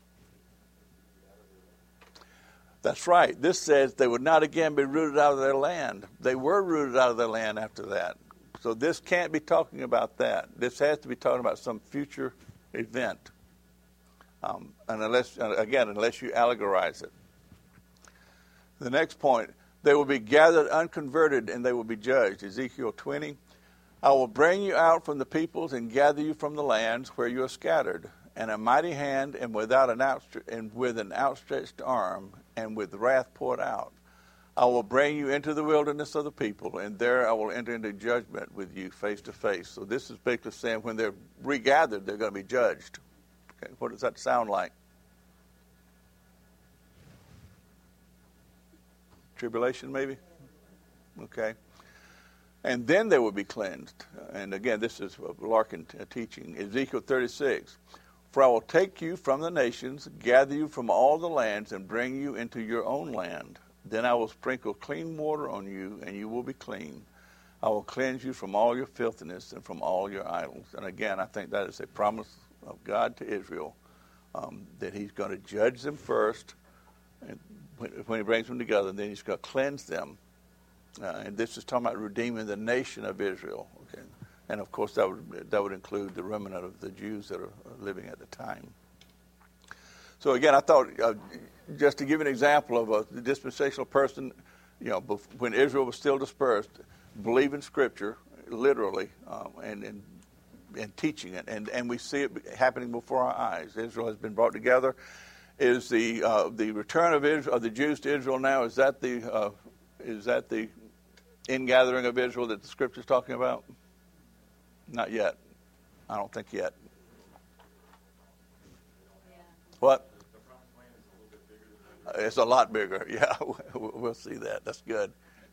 That's right. This says they would not again be rooted out of their land. They were rooted out of their land after that. So this can't be talking about that. This has to be talking about some future event. And unless you allegorize it. The next point, they will be gathered unconverted and they will be judged. Ezekiel 20. "I will bring you out from the peoples and gather you from the lands where you are scattered. And a mighty hand and with an outstretched arm and with wrath poured out. I will bring you into the wilderness of the people, and there I will enter into judgment with you face to face." So this is basically saying when they're regathered, they're going to be judged. Okay, what does that sound like? Tribulation, maybe? Okay. "And then they will be cleansed." And again, this is Larkin teaching. Ezekiel 36. "For I will take you from the nations, gather you from all the lands, and bring you into your own land. Then I will sprinkle clean water on you, and you will be clean. I will cleanse you from all your filthiness and from all your idols." And again, I think that is a promise of God to Israel, that he's going to judge them first, and when he brings them together, and then he's going to cleanse them. And this is talking about redeeming the nation of Israel. Okay. And of course, that would include the remnant of the Jews that are living at the time. So again, I thought, just to give an example of a dispensational person, when Israel was still dispersed, believing Scripture literally and teaching it, and we see it happening before our eyes. Israel has been brought together. Is the return of the Jews to Israel now? Is that the ingathering of Israel that the Scripture's talking about? Not yet. I don't think yet. What? It's a lot bigger. Yeah, we'll see that. That's good.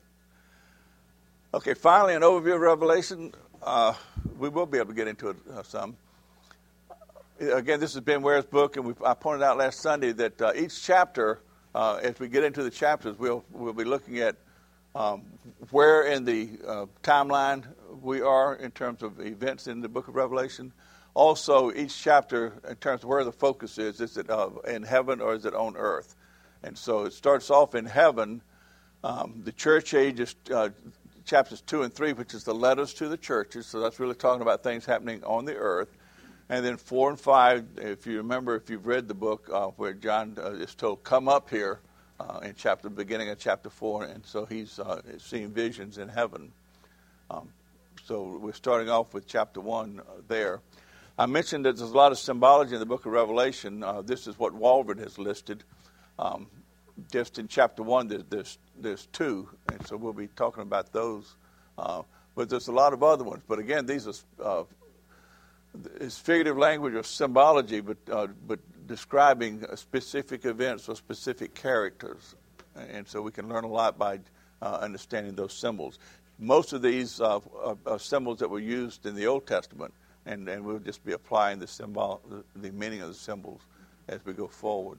Okay, finally, an overview of Revelation. We will be able to get into it some. Again, this is Ben Ware's book, and I pointed out last Sunday that each chapter, as we get into the chapters, we'll be looking at where in the timeline we are in terms of events in the book of Revelation. Also, each chapter, in terms of where the focus is it in heaven or is it on earth? And so it starts off in heaven. The church age is chapters 2 and 3, which is the letters to the churches. So that's really talking about things happening on the earth. And then 4 and 5, if you remember, if you've read the book, where John is told, come up here in beginning of chapter 4. And so he's seeing visions in heaven. So we're starting off with chapter 1 there. I mentioned that there's a lot of symbology in the book of Revelation. This is what Walvoord has listed. Just in chapter 1, there's 2, and so we'll be talking about those. But there's a lot of other ones. But again, these are it's figurative language or symbology, but describing specific events or specific characters. And so we can learn a lot by understanding those symbols. Most of these are symbols that were used in the Old Testament, and we'll just be applying the meaning of the symbols as we go forward.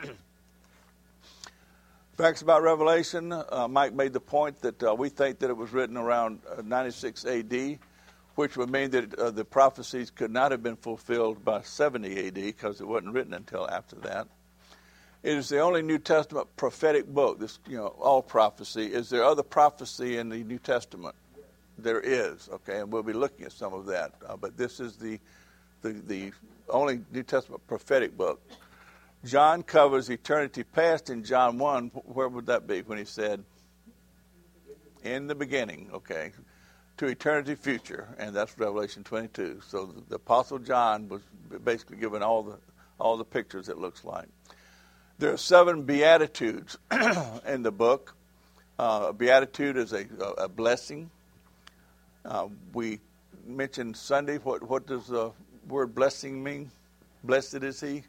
Facts about Revelation. Mike made the point that we think that it was written around 96 A.D., which would mean that the prophecies could not have been fulfilled by 70 A.D. because it wasn't written until after that. It is the only New Testament prophetic book. This, all prophecy. Is there other prophecy in the New Testament? There is. Okay, and we'll be looking at some of that. But this is the only New Testament prophetic book. John covers eternity past in John 1. Where would that be when he said, in the beginning, okay, to eternity future, and that's Revelation 22. So the Apostle John was basically given all the pictures, it looks like. There are 7 Beatitudes in the book. A Beatitude is a blessing. We mentioned Sunday, what does the word blessing mean? Blessed is he.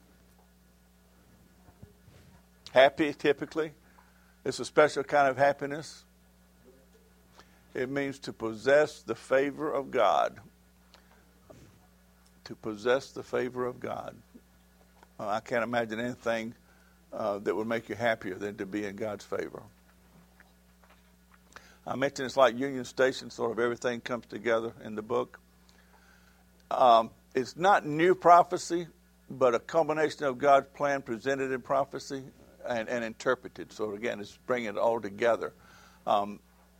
Happy, typically. It's a special kind of happiness. It means to possess the favor of God. To possess the favor of God. I can't imagine anything that would make you happier than to be in God's favor. I mentioned it's like Union Station, sort of everything comes together in the book. It's not new prophecy, but a combination of God's plan presented in prophecy and interpreted. So again, it's bringing it all together. I'm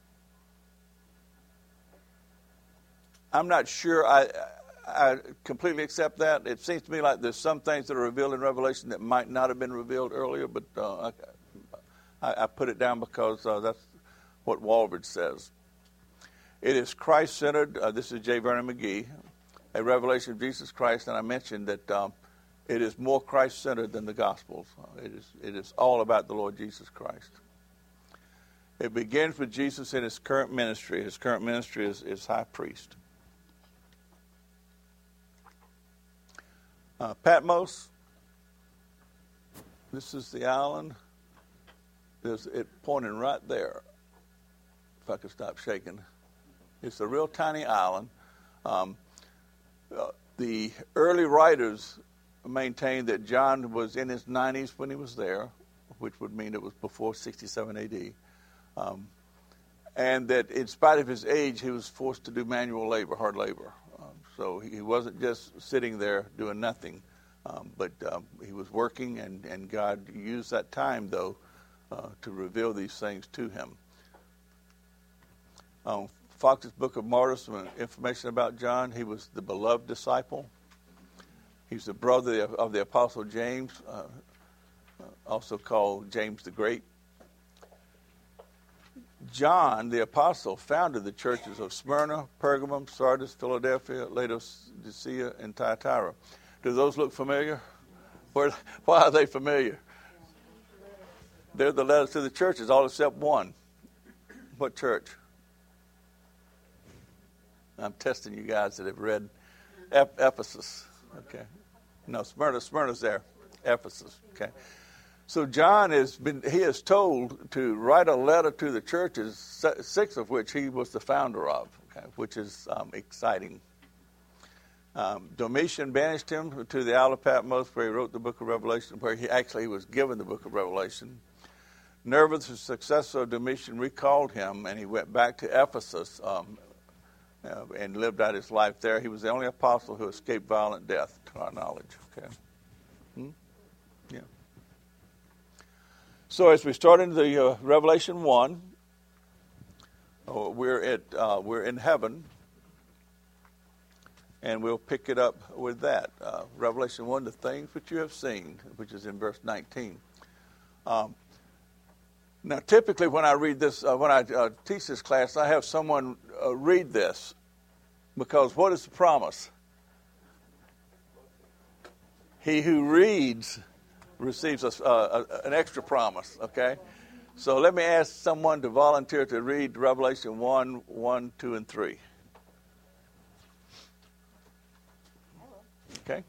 not sure I completely accept that. It seems to me like there's some things that are revealed in Revelation that might not have been revealed earlier, but I put it down because that's what Walvoord says. It is Christ-centered. This is J. Vernon McGee, a revelation of Jesus Christ, and I mentioned that it is more Christ-centered than the Gospels. It is all about the Lord Jesus Christ. It begins with Jesus in his current ministry. His current ministry is high priest. Patmos. This is the island. There's it pointing right there. If I could stop shaking. It's a real tiny island. The early writers maintained that John was in his 90s when he was there, which would mean it was before 67 A.D., and that in spite of his age, he was forced to do manual labor, hard labor. So he wasn't just sitting there doing nothing, but he was working, and God used that time, though, to reveal these things to him. Fox's Book of Martyrs, some information about John. He was the beloved disciple. He's the brother of the Apostle James, also called James the Great. John, the apostle, founded the churches of Smyrna, Pergamum, Sardis, Philadelphia, Laodicea, and Thyatira. Do those look familiar? Why are they familiar? They're the letters to the churches, all except one. What church? I'm testing you guys that have read Ephesus. Okay. No, Smyrna's there. Ephesus. Okay. So John is told to write a letter to the churches, 6 of which he was the founder of, okay, which is exciting. Domitian banished him to the Isle of Patmos, where he wrote the book of Revelation, where he actually was given the book of Revelation. Nervus, the successor of Domitian, recalled him, and he went back to Ephesus and lived out his life there. He was the only apostle who escaped violent death, to our knowledge. Okay. Yeah. So as we start into the Revelation 1, we're in heaven, and we'll pick it up with that. Revelation 1, the things which you have seen, which is in verse 19. Now, typically when I read this, when I teach this class, I have someone read this, because what is the promise? He who reads receives an extra promise, okay? So let me ask someone to volunteer to read Revelation 1, 2, and 3. Okay?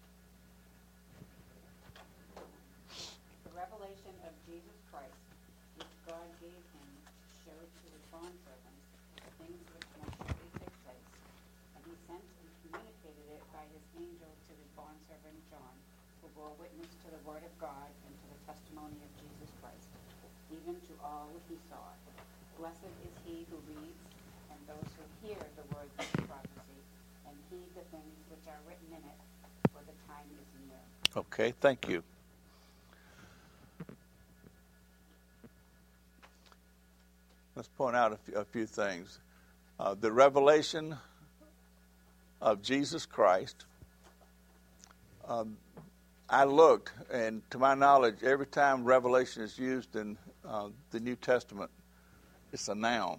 The revelation of Jesus Christ, which God gave him to show to his bondservants the things which must shortly take place. And he sent and communicated it by his angel to his bondservant John, who bore witness to the word of God and to the testimony of Jesus Christ, even to all he saw. Blessed is he who reads, and those who hear the words of the prophecy, and heed the things which are written in it, for the time is near. Okay, thank you. Let's point out a few things. The revelation of Jesus Christ. I looked, and to my knowledge, every time revelation is used in the New Testament, it's a noun,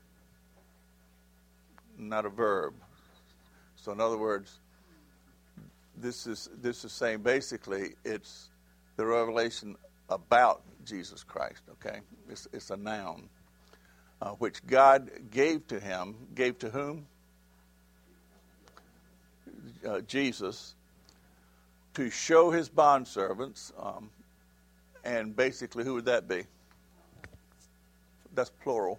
not a verb. So in other words, this is saying basically it's the revelation about Jesus Christ, okay? It's a noun, which God gave to him. Gave to whom? Jesus, to show his bondservants, and basically who would that be? That's plural.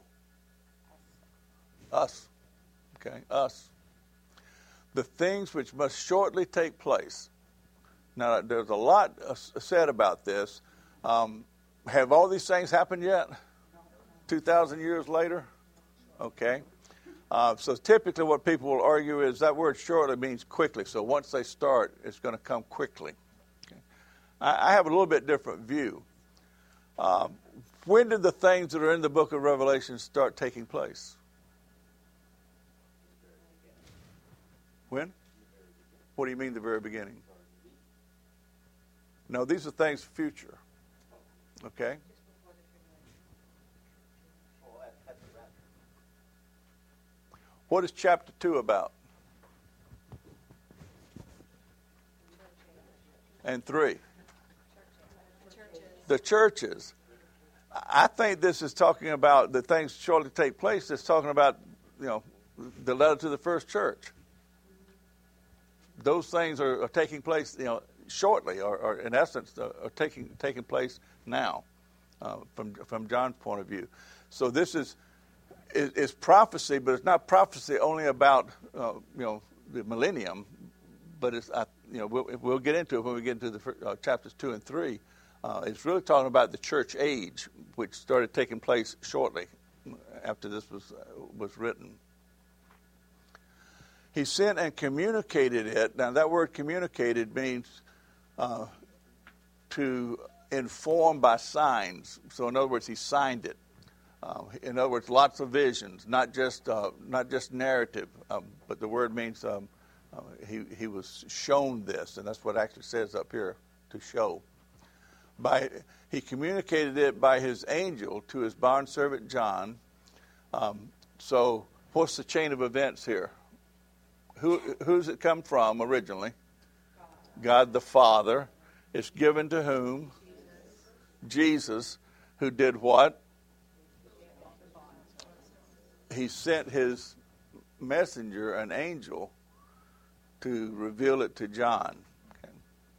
Us. Okay, us. The things which must shortly take place. Now, there's a lot said about this. Have all these things happened yet? 2,000 years later? Okay. So typically what people will argue is that word shortly means quickly. So once they start, it's going to come quickly. Okay. I have a little bit different view. When did the things that are in the book of Revelation start taking place? When? What do you mean the very beginning? No, these are things future. Okay? What is chapter 2 about? And 3? The churches. I think this is talking about the things shortly take place. It's talking about, the letter to the first church. Those things are taking place, shortly, or in essence, are taking place now, from John's point of view. So this is prophecy, but it's not prophecy only about the millennium, but it's we'll get into it when we get into the chapters 2 and 3. It's really talking about the church age, which started taking place shortly after this was written. He sent and communicated it. Now, that word communicated means to inform by signs. So, in other words, he signed it. In other words, lots of visions, not just narrative, but the word means he was shown this, and that's what it actually says up here, to show. He communicated it by his angel to his bondservant John. So, what's the chain of events here? Who's it come from originally? God the Father. It's given to whom? Jesus, who did what? He sent his messenger, an angel, to reveal it to John. Okay.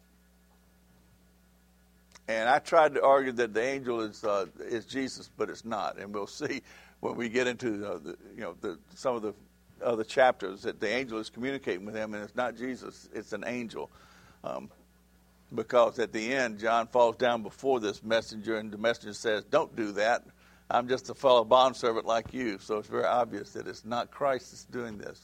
And I tried to argue that the angel is Jesus, but it's not. And we'll see when we get into some of the other chapters that the angel is communicating with him, and it's not Jesus; it's an angel. Because at the end, John falls down before this messenger, and the messenger says, "Don't do that. I'm just a fellow bondservant like you." So it's very obvious that it's not Christ that's doing this.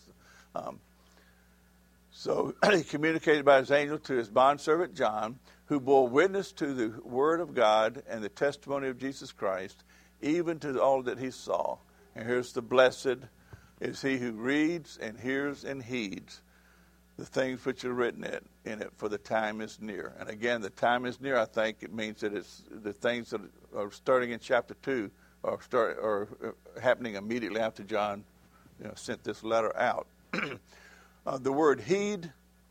So he communicated by his angel to his bondservant John, who bore witness to the word of God and the testimony of Jesus Christ, even to all that he saw. And here's the blessed is he who reads and hears and heeds the things which are written in it, for the time is near. And again, the time is near. I think it means that it's the things that are starting in chapter 2 or happening immediately after John sent this letter out. The word heed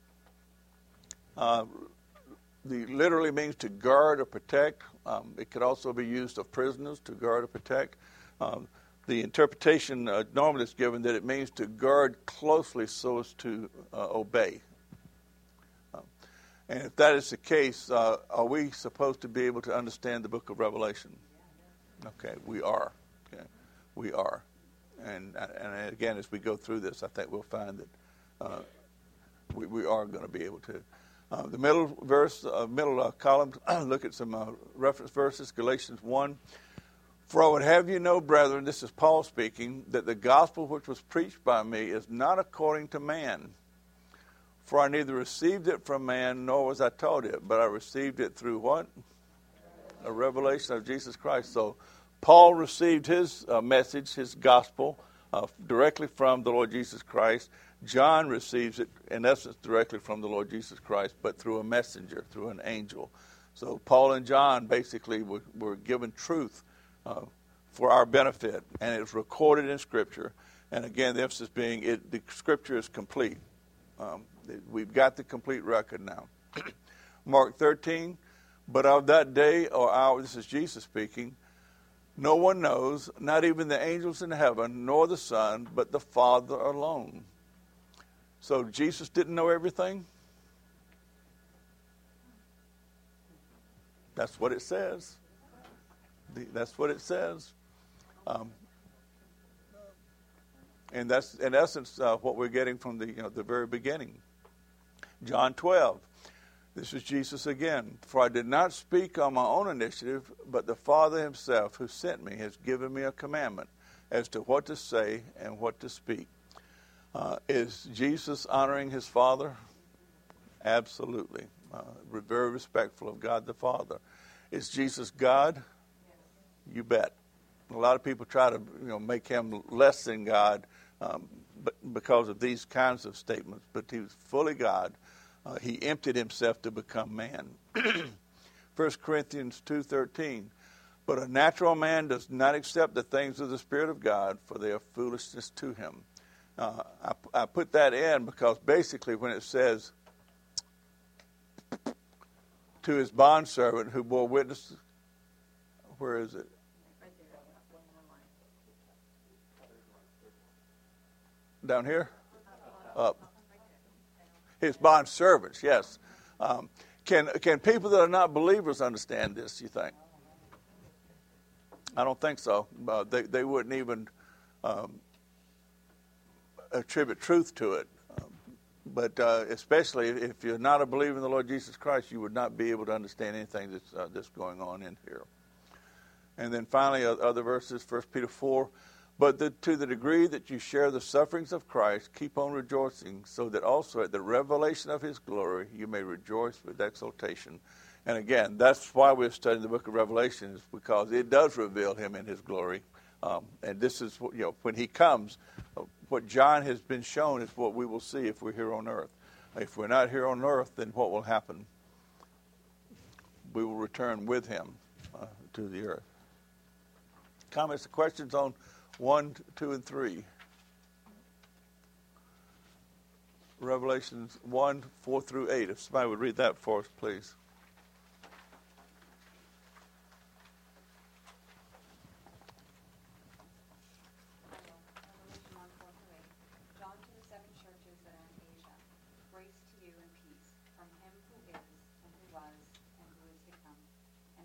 literally means to guard or protect. It could also be used of prisoners, to guard or protect. The interpretation normally is given that it means to guard closely so as to obey. And if that is the case, are we supposed to be able to understand the book of Revelation? Okay, we are. Okay, we are. And again, as we go through this, I think we'll find that we are going to be able to. The middle column, look at some reference verses. Galatians 1. For I would have you know, brethren, this is Paul speaking, that the gospel which was preached by me is not according to man. For I neither received it from man, nor was I taught it, but I received it through what? A revelation of Jesus Christ. So Paul received his message, his gospel, directly from the Lord Jesus Christ. John receives it, in essence, directly from the Lord Jesus Christ, but through a messenger, through an angel. So Paul and John basically were given truth for our benefit, and it's recorded in Scripture. And again, the emphasis being the Scripture is complete. We've got the complete record now. Mark 13, but of that day or hour, this is Jesus speaking, no one knows, not even the angels in heaven, nor the Son, but the Father alone. So Jesus didn't know everything? That's what it says. That's what it says. And that's, in essence, what we're getting from the very beginning. John 12. This is Jesus again. For I did not speak on my own initiative, but the Father himself who sent me has given me a commandment as to what to say and what to speak. Is Jesus honoring his Father? Absolutely. Very respectful of God the Father. Is Jesus God? You bet. A lot of people try to make him less than God but because of these kinds of statements. But he was fully God. He emptied himself to become man. 1 Corinthians 2:13. But a natural man does not accept the things of the Spirit of God, for they are foolishness to him. I put that in because basically when it says to his bondservant who bore witness, where is it? Down here? Up. His bondservants, yes. Can people that are not believers understand this, you think? I don't think so. They wouldn't even attribute truth to it. But especially if you're not a believer in the Lord Jesus Christ, you would not be able to understand anything that's going on in here. And then finally, other verses, 1 Peter 4. But to the degree that you share the sufferings of Christ, keep on rejoicing, so that also at the revelation of his glory you may rejoice with exultation. And again, that's why we're studying the book of Revelation, is because it does reveal him in his glory. And this is, when he comes, what John has been shown is what we will see if we're here on earth. If we're not here on earth, then what will happen? We will return with him to the earth. Comments or questions on 1, 2, and 3? Revelations 1, 4 through 8. If somebody would read that for us, please. Revelation 1, 4 through 8.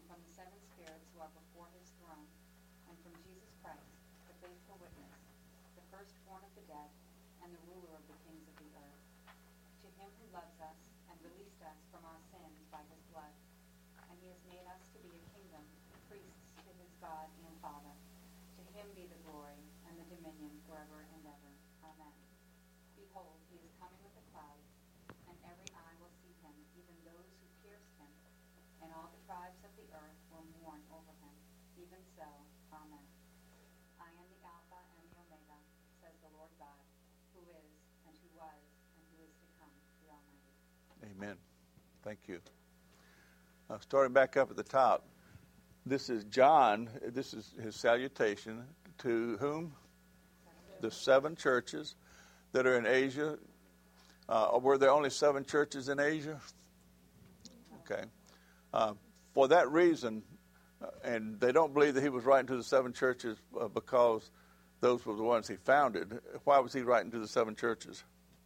from the seven spirits who are before his throne, and from Jesus Christ, the faithful witness, the firstborn of the dead, and the ruler of the kings of the earth. To him who loves us and released us from our sins by his blood, and he has made us to be a kingdom, priests to his God and Father. To him be the glory and the dominion forever and ever. Amen. Behold, he is coming with the clouds, and every eye will see him, even those who pierced him, and all the tribes of the earth will mourn over him. Even so, amen. I am the Alpha and the Omega, says the Lord God, who is, and who was, and who is to come, the Almighty. Amen. Thank you. Starting back up at the top, this is John. This is his salutation to whom? The seven churches that are in Asia. Were there only 7 churches in Asia? Okay. For that reason, and they don't believe that he was writing to the 7 churches because those were the ones he founded. Why was he writing to the 7 churches?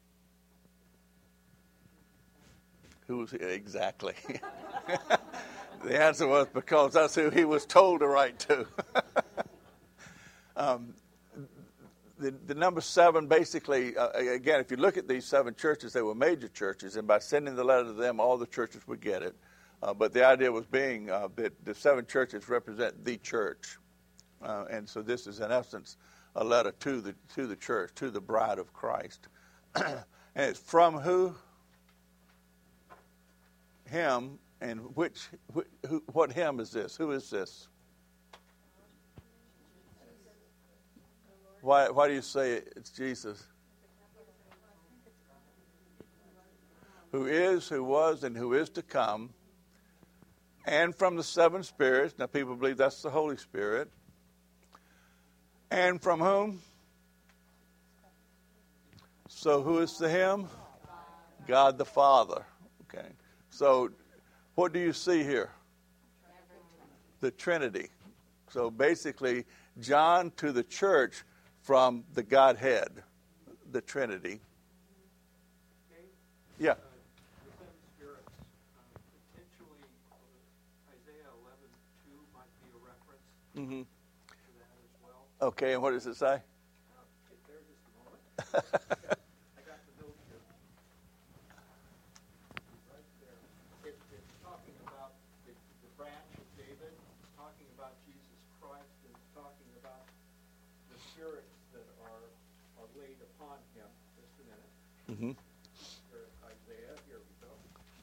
Who was he? Exactly. The answer was because that's who he was told to write to. The number 7, basically, again, if you look at these 7 churches, they were major churches, and by sending the letter to them, all the churches would get it. But the idea was being that the 7 churches represent the church. And so this is, in essence, a letter to the church, to the bride of Christ. And it's from who? Him. And what him is this? Who is this? Why do you say it's Jesus? Who is, who was, and who is to come. And from the 7 spirits. Now people believe that's the Holy Spirit. And from whom? So who is the him? God the Father. Okay. So what do you see here? The Trinity. So basically, John to the church from the Godhead, the Trinity. Yeah. The 7 spirits, potentially Isaiah 11:2 might be a reference Mm-hmm. to that as well. Okay, and what does it say? Get there just a moment. I got the note here. Right there. It's talking about the branch of David. It's talking about Jesus Christ, and it's talking about the spirits that are laid upon him. Just a minute. Mm-hmm. There's Isaiah. Here we go.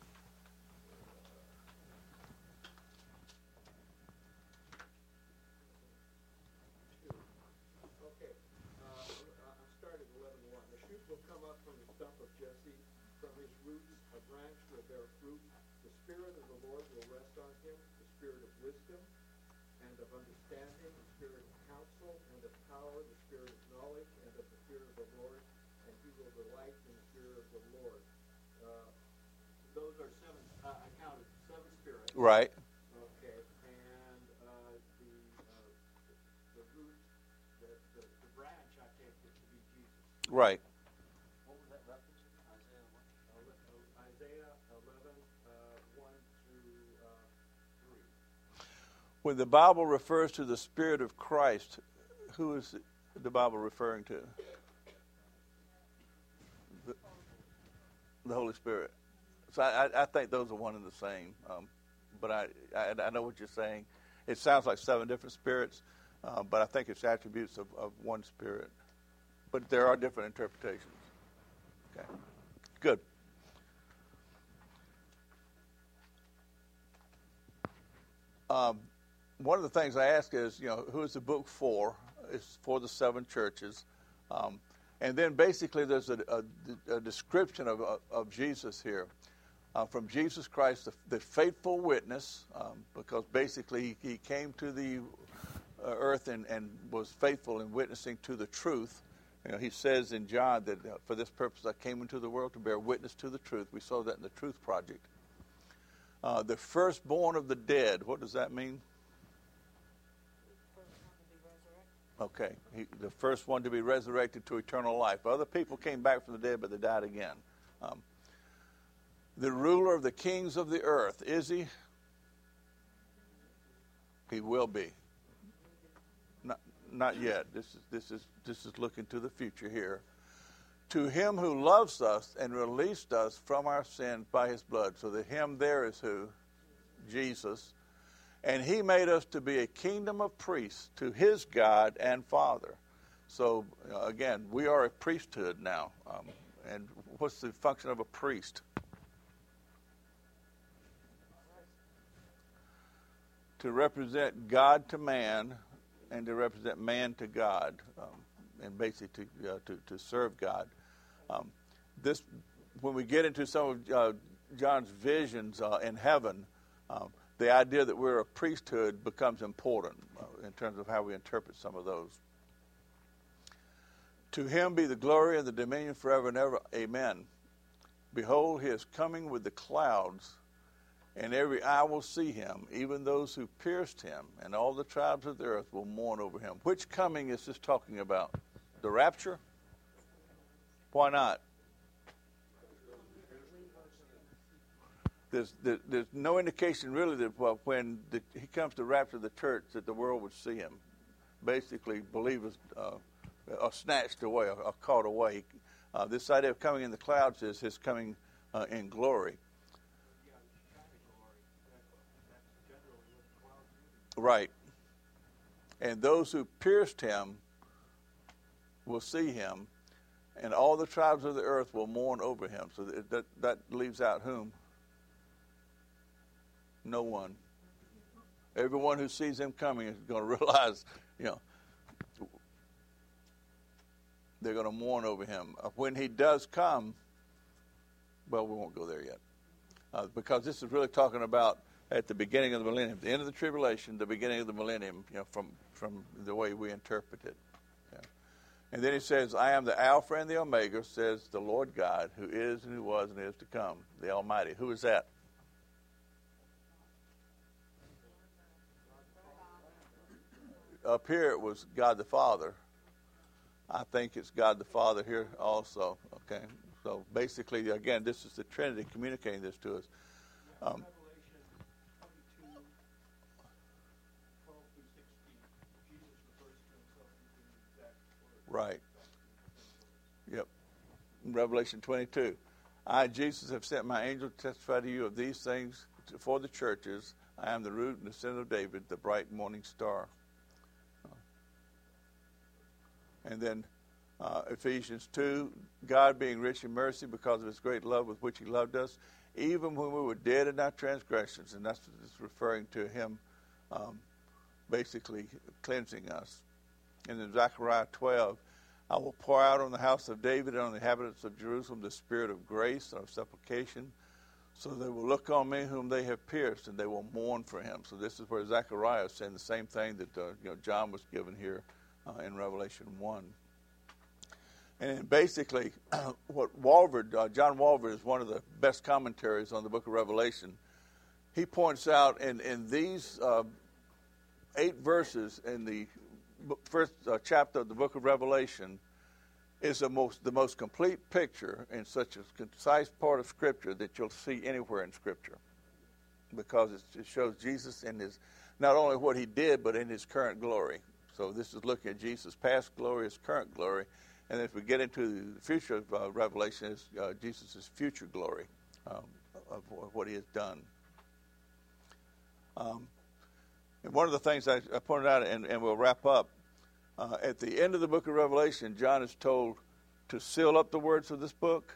Okay. I'm starting 11:1. The shoot will come up from the stump of Jesse, from his roots a branch will bear fruit. The Spirit of the Lord will rest on him, the Spirit of wisdom and of understanding, the Spirit of counsel and of power, the Spirit of knowledge and of the fear of the Lord, and he will delight in the fear of the Lord. Those are 7, I counted 7 spirits. Right. Okay, and the root, the branch, I take it to be Jesus. Right. What was that reference? Isaiah what? Isaiah 11, 1 through 3. When the Bible refers to the Spirit of Christ, who is the Bible referring to? The Holy Spirit. So I think those are one and the same. But I know what you're saying. It sounds like 7 different spirits, but I think it's attributes of one spirit. But there are different interpretations. Okay. Good. One of the things I ask is, who is the book for? It's for the 7 churches. And then basically there's a description of Jesus here. From Jesus Christ, the faithful witness, because basically he came to the earth and was faithful in witnessing to the truth. He says in John that for this purpose I came into the world to bear witness to the truth. We saw that in the Truth Project. The firstborn of the dead, what does that mean? Okay, the first one to be resurrected to eternal life. Other people came back from the dead, but they died again. The ruler of the kings of the earth, is he? He will be. Not yet. This is looking to the future here. To him who loves us and released us from our sins by his blood. So the him there is who? Jesus. And he made us to be a kingdom of priests to his God and Father. So again, we are a priesthood now. And what's the function of a priest? To represent God to man and to represent man to God, and basically to serve God. This, when we get into some of John's visions in heaven, the idea that we're a priesthood becomes important in terms of how we interpret some of those. To him be the glory and the dominion forever and ever. Amen. Behold, he is coming with the clouds, and every eye will see him, even those who pierced him, and all the tribes of the earth will mourn over him. Which coming is this talking about? The rapture? Why not? There's no indication really that when he comes to rapture the church that the world would see him. Basically, believers are snatched away, are caught away. This idea of coming in the clouds is his coming in glory. Right. And those who pierced him will see him, and all the tribes of the earth will mourn over him. So that leaves out whom? No one. Everyone who sees him coming is going to realize, they're going to mourn over him. When he does come, well, we won't go there yet. Because this is really talking about at the beginning of the millennium, the end of the tribulation, the beginning of the millennium, from the way we interpret it. Yeah. And then he says, I am the Alpha and the Omega, says the Lord God, who is and who was and is to come, the Almighty. Who is that? Up here it was God the Father. I think it's God the Father here also. Okay, so basically, again, this is the Trinity communicating this to us. Revelation 22, 12 through 16, Jesus refers to himself in the exact word. Right. Yep. Revelation 22. I, Jesus, have sent my angel to testify to you of these things for the churches. I am the root and the descendant of David, the bright morning star. And then Ephesians 2, God being rich in mercy because of his great love with which he loved us, even when we were dead in our transgressions. And that's referring to him basically cleansing us. And in Zechariah 12, I will pour out on the house of David and on the inhabitants of Jerusalem the spirit of grace and of supplication, so they will look on me whom they have pierced, and they will mourn for him. So this is where Zechariah is saying the same thing that John was given here in Revelation 1. And basically, what John Walvoord is one of the best commentaries on the book of Revelation. He points out in these 8 verses in the first chapter of the book of Revelation is the most complete picture in such a concise part of Scripture that you'll see anywhere in Scripture, because it shows Jesus in his, not only what he did, but in his current glory. So this is looking at Jesus' past glory, his current glory, and if we get into the future of Revelation, it's Jesus' future glory of what he has done. And one of the things I pointed out, and we'll wrap up, at the end of the book of Revelation, John is told to seal up the words of this book.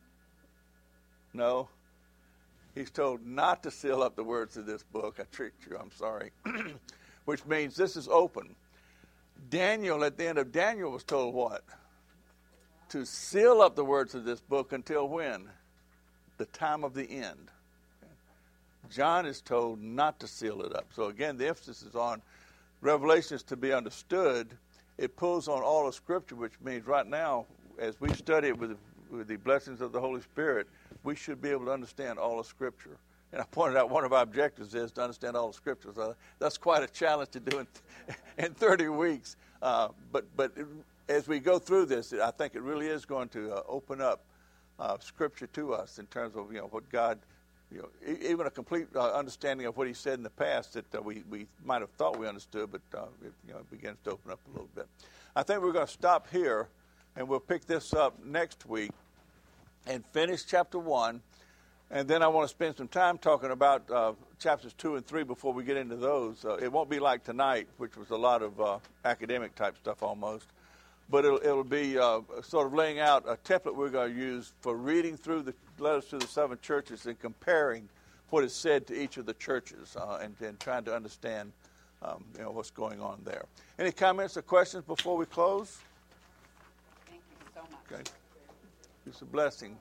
No. He's told not to seal up the words of this book. I tricked you, I'm sorry. Which means this is open. Daniel, at the end of Daniel, was told what? To seal up the words of this book until when? The time of the end. John is told not to seal it up. So again, the emphasis is on Revelation is to be understood. It pulls on all of Scripture, which means right now, as we study it with the blessings of the Holy Spirit, we should be able to understand all of Scripture. And I pointed out one of our objectives is to understand all of Scripture. So that's quite a challenge to do in 30 weeks. But as we go through this, I think it really is going to open up Scripture to us in terms of what God even a complete understanding of what he said in the past that we might have thought we understood, but it begins to open up a little bit. I think we're going to stop here, and we'll pick this up next week and finish chapter 1. And then I want to spend some time talking about chapters 2 and 3 before we get into those. It won't be like tonight, which was a lot of academic type stuff almost. But it'll be sort of laying out a template we're going to use for reading through the letters to the 7 churches and comparing what is said to each of the churches and trying to understand what's going on there. Any comments or questions before we close? Thank you so much. Okay. It's a blessing.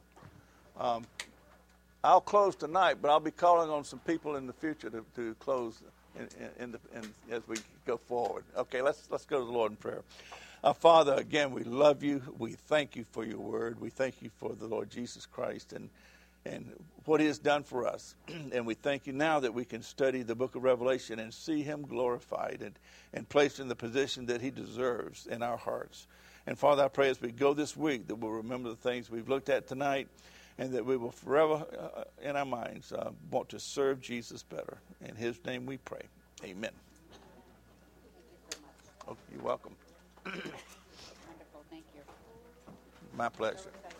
I'll close tonight, but I'll be calling on some people in the future to close as we go forward. Okay, let's go to the Lord in prayer. Father, again, we love you. We thank you for your word. We thank you for the Lord Jesus Christ and what he has done for us. And we thank you now that we can study the book of Revelation and see him glorified and placed in the position that he deserves in our hearts. And Father, I pray as we go this week that we'll remember the things we've looked at tonight and that we will forever in our minds want to serve Jesus better. In his name we pray. Amen. Thank you so much. Oh, you're welcome. Wonderful. Thank you. My pleasure. So excited.